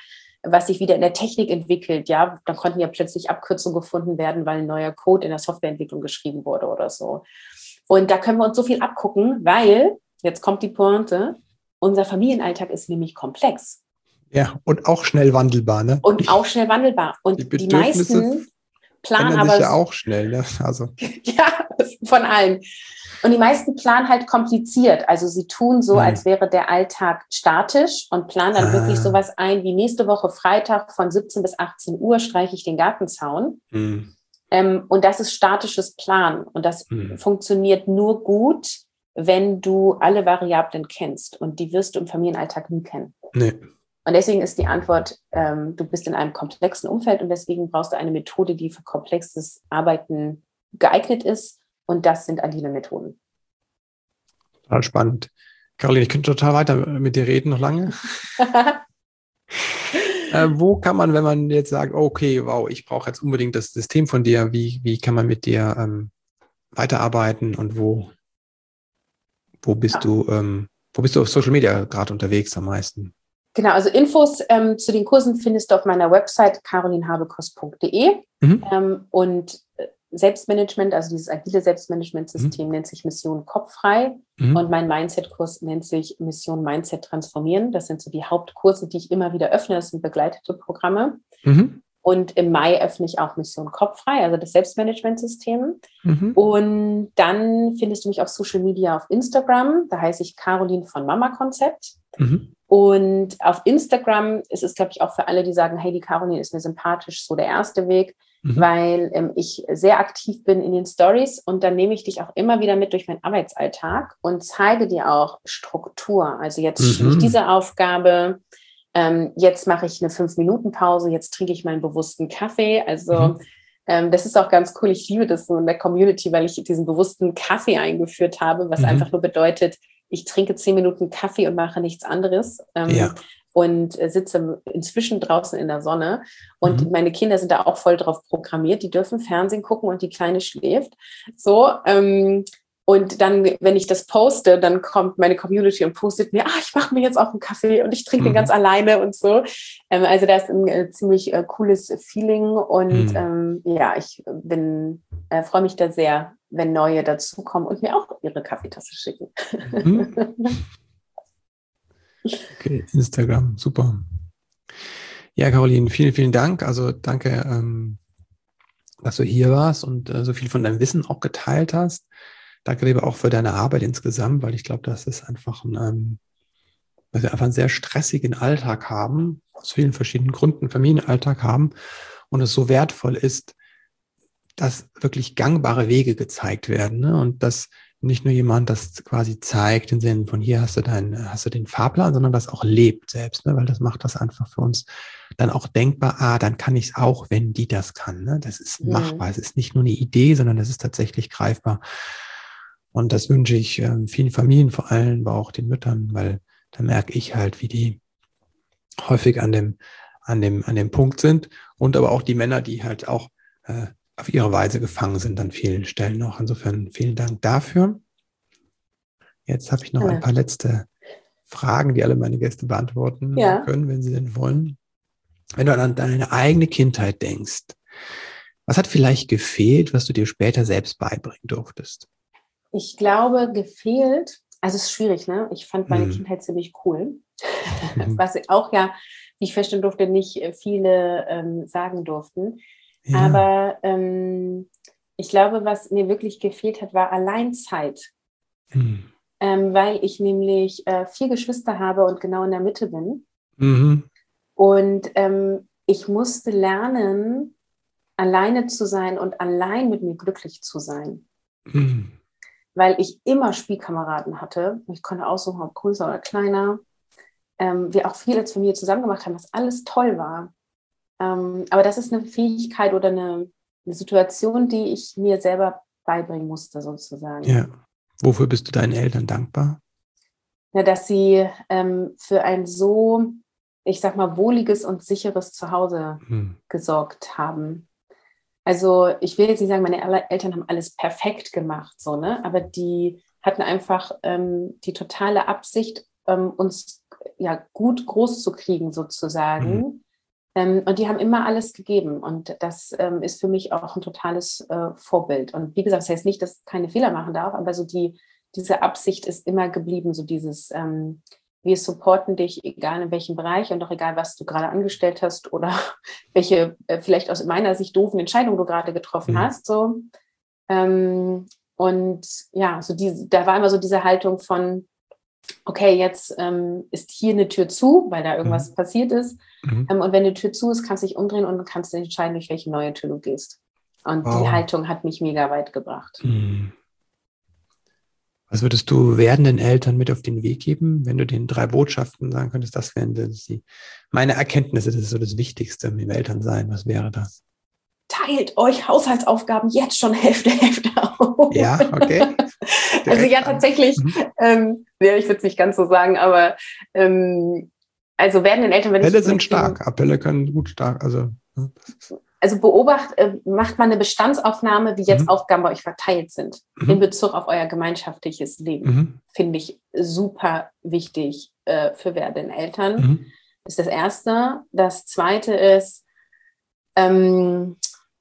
was sich wieder in der Technik entwickelt. Ja, da konnten ja plötzlich Abkürzungen gefunden werden, weil ein neuer Code in der Softwareentwicklung geschrieben wurde oder so. Und da können wir uns so viel abgucken, weil, jetzt kommt die Pointe, unser Familienalltag ist nämlich komplex. Ja, und auch schnell wandelbar, ne? Und auch schnell wandelbar. Und Die die Bedürfnisse meisten planen ändern sich aber... ja auch schnell, ne? Also. Ja, von allen. Und die meisten planen halt kompliziert. Also sie tun so, Hm. als wäre der Alltag statisch und planen dann Ah. wirklich sowas ein, wie nächste Woche Freitag von siebzehn bis achtzehn Uhr streiche ich den Gartenzaun. Hm. Ähm, und das ist statisches Planen. Und das Hm. funktioniert nur gut, wenn du alle Variablen kennst. Und die wirst du im Familienalltag nie kennen. Nee. Und deswegen ist die Antwort, ähm, du bist in einem komplexen Umfeld und deswegen brauchst du eine Methode, die für komplexes Arbeiten geeignet ist. Und das sind agile Methoden. Total spannend. Caroline, ich könnte total weiter mit dir reden, noch lange. äh, wo kann man, wenn man jetzt sagt, okay, wow, ich brauche jetzt unbedingt das System von dir, wie, wie kann man mit dir ähm, weiterarbeiten und wo, wo bist ja. du, ähm, wo bist du auf Social Media gerade unterwegs am meisten? Genau, also Infos ähm, zu den Kursen findest du auf meiner Website caroline habekost punkt de mhm. ähm, und Selbstmanagement, also dieses agile Selbstmanagementsystem mhm. nennt sich Mission Kopffrei mhm. und mein Mindset-Kurs nennt sich Mission Mindset Transformieren. Das sind so die Hauptkurse, die ich immer wieder öffne. Das sind begleitete Programme. Mhm. Und im Mai öffne ich auch Mission Kopffrei, also das Selbstmanagementsystem. Mhm. Und dann findest du mich auf Social Media auf Instagram. Da heiße ich Caroline von Mama Konzept. Mhm. Und auf Instagram ist es, glaube ich, auch für alle, die sagen, hey, die Caroline ist mir sympathisch, so der erste Weg, mhm. weil ähm, ich sehr aktiv bin in den Stories und dann nehme ich dich auch immer wieder mit durch meinen Arbeitsalltag und zeige dir auch Struktur. Also jetzt mhm. schiebe ich diese Aufgabe, ähm, jetzt mache ich eine fünf-Minuten-Pause, jetzt trinke ich meinen bewussten Kaffee. Also mhm. ähm, das ist auch ganz cool. Ich liebe das so in der Community, weil ich diesen bewussten Kaffee eingeführt habe, was mhm. einfach nur bedeutet, ich trinke zehn Minuten Kaffee und mache nichts anderes ähm, ja. und äh, sitze inzwischen draußen in der Sonne. Und mhm. meine Kinder sind da auch voll drauf programmiert. Die dürfen Fernsehen gucken und die Kleine schläft. So, ähm, und dann, wenn ich das poste, dann kommt meine Community und postet mir, ah, ich mache mir jetzt auch einen Kaffee und ich trinke mhm. den ganz alleine und so. Ähm, also das ist ein äh, ziemlich äh, cooles Feeling. Und mhm. ähm, ja, ich bin, äh, freue mich da sehr, wenn neue dazukommen und mir auch ihre Kaffeetasse schicken. Mhm. Okay, Instagram, super. Ja, Caroline, vielen, vielen Dank. Also danke, ähm, dass du hier warst und äh, so viel von deinem Wissen auch geteilt hast. Danke dir auch für deine Arbeit insgesamt, weil ich glaube, das ist einfach ein, ähm, dass wir einfach einen sehr stressigen Alltag haben, aus vielen verschiedenen Gründen, Familienalltag haben und es so wertvoll ist, dass wirklich gangbare Wege gezeigt werden, ne? Und dass nicht nur jemand das quasi zeigt, im Sinne von hier hast du deinen, hast du den Fahrplan, sondern das auch lebt selbst, ne? Weil das macht das einfach für uns dann auch denkbar, ah, dann kann ich es auch, wenn die das kann, ne? Das ist ja. machbar. Es ist nicht nur eine Idee, sondern das ist tatsächlich greifbar. Und das wünsche ich äh, vielen Familien, vor allem aber auch den Müttern, weil da merke ich halt, wie die häufig an dem, an dem, an dem Punkt sind und aber auch die Männer, die halt auch äh, auf ihre Weise gefangen sind an vielen Stellen noch. Insofern vielen Dank dafür. Jetzt habe ich noch ja. ein paar letzte Fragen, die alle meine Gäste beantworten ja. können, wenn sie denn wollen. Wenn du an deine eigene Kindheit denkst, was hat vielleicht gefehlt, was du dir später selbst beibringen durftest? Ich glaube, gefehlt, also es ist schwierig, ne? Ich fand meine hm. Kindheit ziemlich cool. Mhm. Was auch ja, wie ich feststellen durfte, nicht viele ähm, sagen durften. Ja. Aber ähm, ich glaube, was mir wirklich gefehlt hat, war Alleinzeit. Hm. Ähm, weil ich nämlich äh, vier Geschwister habe und genau in der Mitte bin. Mhm. Und ähm, ich musste lernen, alleine zu sein und allein mit mir glücklich zu sein. Mhm. Weil ich immer Spielkameraden hatte. Ich konnte aussuchen, ob größer oder kleiner. Ähm, wir auch viel als Familie zusammen gemacht haben, was alles toll war. Ähm, aber das ist eine Fähigkeit oder eine, eine Situation, die ich mir selber beibringen musste, sozusagen. Ja. Wofür bist du deinen Eltern dankbar? Ja, dass sie ähm, für ein so, ich sag mal, wohliges und sicheres Zuhause hm. gesorgt haben. Also ich will jetzt nicht sagen, meine Eltern haben alles perfekt gemacht, so, ne? Aber die hatten einfach ähm, die totale Absicht, ähm, uns ja gut groß zu kriegen sozusagen. Mhm. Ähm, und die haben immer alles gegeben. Und das ähm, ist für mich auch ein totales äh, Vorbild. Und wie gesagt, das heißt nicht, dass ich keine Fehler machen darf, aber so die, diese Absicht ist immer geblieben, so dieses, ähm, wir supporten dich, egal in welchem Bereich und auch egal, was du gerade angestellt hast oder welche äh, vielleicht aus meiner Sicht doofen Entscheidungen du gerade getroffen Mhm. hast. So. Ähm, und ja, so diese, da war immer so diese Haltung von, okay, jetzt ähm, ist hier eine Tür zu, weil da irgendwas Mhm. passiert ist. Mhm. Ähm, und wenn eine Tür zu ist, kannst du dich umdrehen und kannst du entscheiden, durch welche neue Tür du gehst. Und Wow. die Haltung hat mich mega weit gebracht. Mhm. Was würdest du werdenden Eltern mit auf den Weg geben, wenn du den drei Botschaften sagen könntest, das wären das die, meine Erkenntnisse, das ist so das Wichtigste im Elternsein, was wäre das? Teilt euch Haushaltsaufgaben jetzt schon Hälfte, Hälfte auf. Ja, okay. Also ja, an. tatsächlich, Mhm. ähm, ja, ich würde es nicht ganz so sagen, aber ähm, also werdenden Eltern, wenn Appelle ich sind mit stark, dem, Appelle können gut stark, also ne, das ist, also beobacht, äh, macht mal eine Bestandsaufnahme, wie jetzt Mhm. Aufgaben bei euch verteilt sind, Mhm. in Bezug auf euer gemeinschaftliches Leben. Mhm. Finde ich super wichtig äh, für werdende Eltern. Mhm. Das ist das Erste. Das Zweite ist, ähm,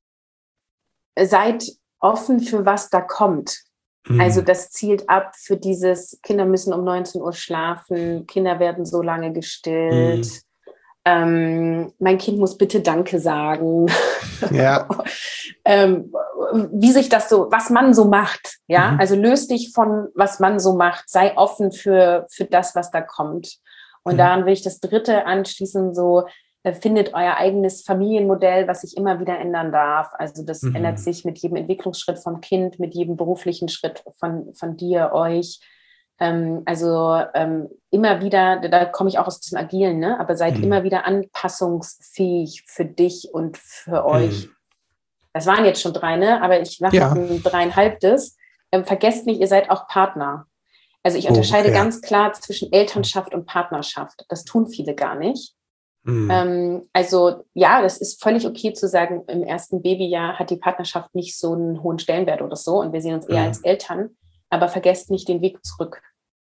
seid offen für was da kommt. Mhm. Also das zielt ab für dieses, Kinder müssen um neunzehn Uhr schlafen, Kinder werden so lange gestillt, Mhm. ähm, mein Kind muss bitte Danke sagen. Ja. ähm, wie sich das so, was man so macht. Ja, Mhm. also löst dich von, was man so macht, sei offen für, für das, was da kommt. Und Mhm. daran will ich das Dritte anschließen, so, findet euer eigenes Familienmodell, was sich immer wieder ändern darf. Also das Mhm. ändert sich mit jedem Entwicklungsschritt vom Kind, mit jedem beruflichen Schritt von, von dir, euch. Ähm, also ähm, immer wieder, da komme ich auch aus diesem Agilen, ne? Aber seid Mhm. immer wieder anpassungsfähig für dich und für euch. Mhm. Das waren jetzt schon drei, ne? Aber ich mache Ja. noch ein dreieinhalbtes. Ähm, vergesst nicht, ihr seid auch Partner. Also ich Oh, unterscheide ja. ganz klar zwischen Elternschaft und Partnerschaft. Das tun viele gar nicht. Mhm. Ähm, also ja, das ist völlig okay zu sagen, im ersten Babyjahr hat die Partnerschaft nicht so einen hohen Stellenwert oder so und wir sehen uns eher Mhm. als Eltern, aber vergesst nicht den Weg zurück.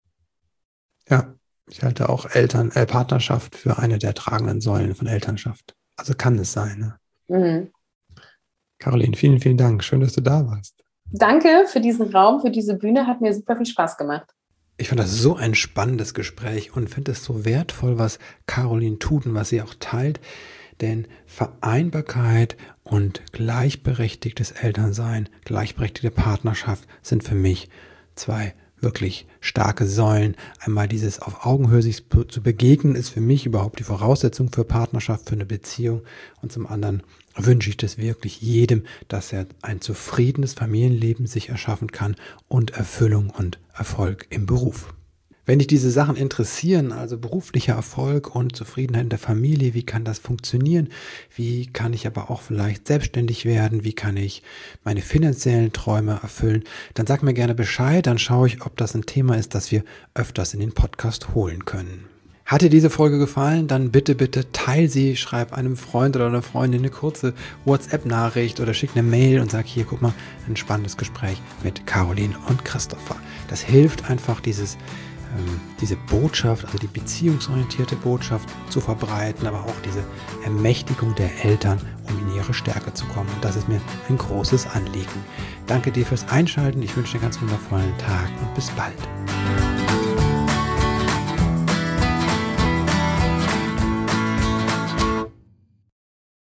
Ja, ich halte auch Eltern, äh, Partnerschaft für eine der tragenden Säulen von Elternschaft. Also kann es sein. Ne? Mhm. Caroline, vielen, vielen Dank. Schön, dass du da warst. Danke für diesen Raum, für diese Bühne, hat mir super viel Spaß gemacht. Ich fand das so ein spannendes Gespräch und finde es so wertvoll, was Caroline tut und was sie auch teilt. Denn Vereinbarkeit und gleichberechtigtes Elternsein, gleichberechtigte Partnerschaft sind für mich zwei wirklich starke Säulen. Einmal dieses auf Augenhöhe sich zu begegnen, ist für mich überhaupt die Voraussetzung für Partnerschaft, für eine Beziehung. Und zum anderen wünsche ich das wirklich jedem, dass er ein zufriedenes Familienleben sich erschaffen kann und Erfüllung und Erfolg im Beruf. Wenn dich diese Sachen interessieren, also beruflicher Erfolg und Zufriedenheit in der Familie, wie kann das funktionieren? Wie kann ich aber auch vielleicht selbstständig werden? Wie kann ich meine finanziellen Träume erfüllen? Dann sag mir gerne Bescheid, dann schaue ich, ob das ein Thema ist, das wir öfters in den Podcast holen können. Hat dir diese Folge gefallen, dann bitte, bitte teil sie, schreib einem Freund oder einer Freundin eine kurze WhatsApp-Nachricht oder schick eine Mail und sag, hier, guck mal, ein spannendes Gespräch mit Caroline und Christopher. Das hilft einfach, dieses diese Botschaft, also die beziehungsorientierte Botschaft zu verbreiten, aber auch diese Ermächtigung der Eltern, um in ihre Stärke zu kommen. Und das ist mir ein großes Anliegen. Danke dir fürs Einschalten. Ich wünsche dir einen ganz wundervollen Tag und bis bald.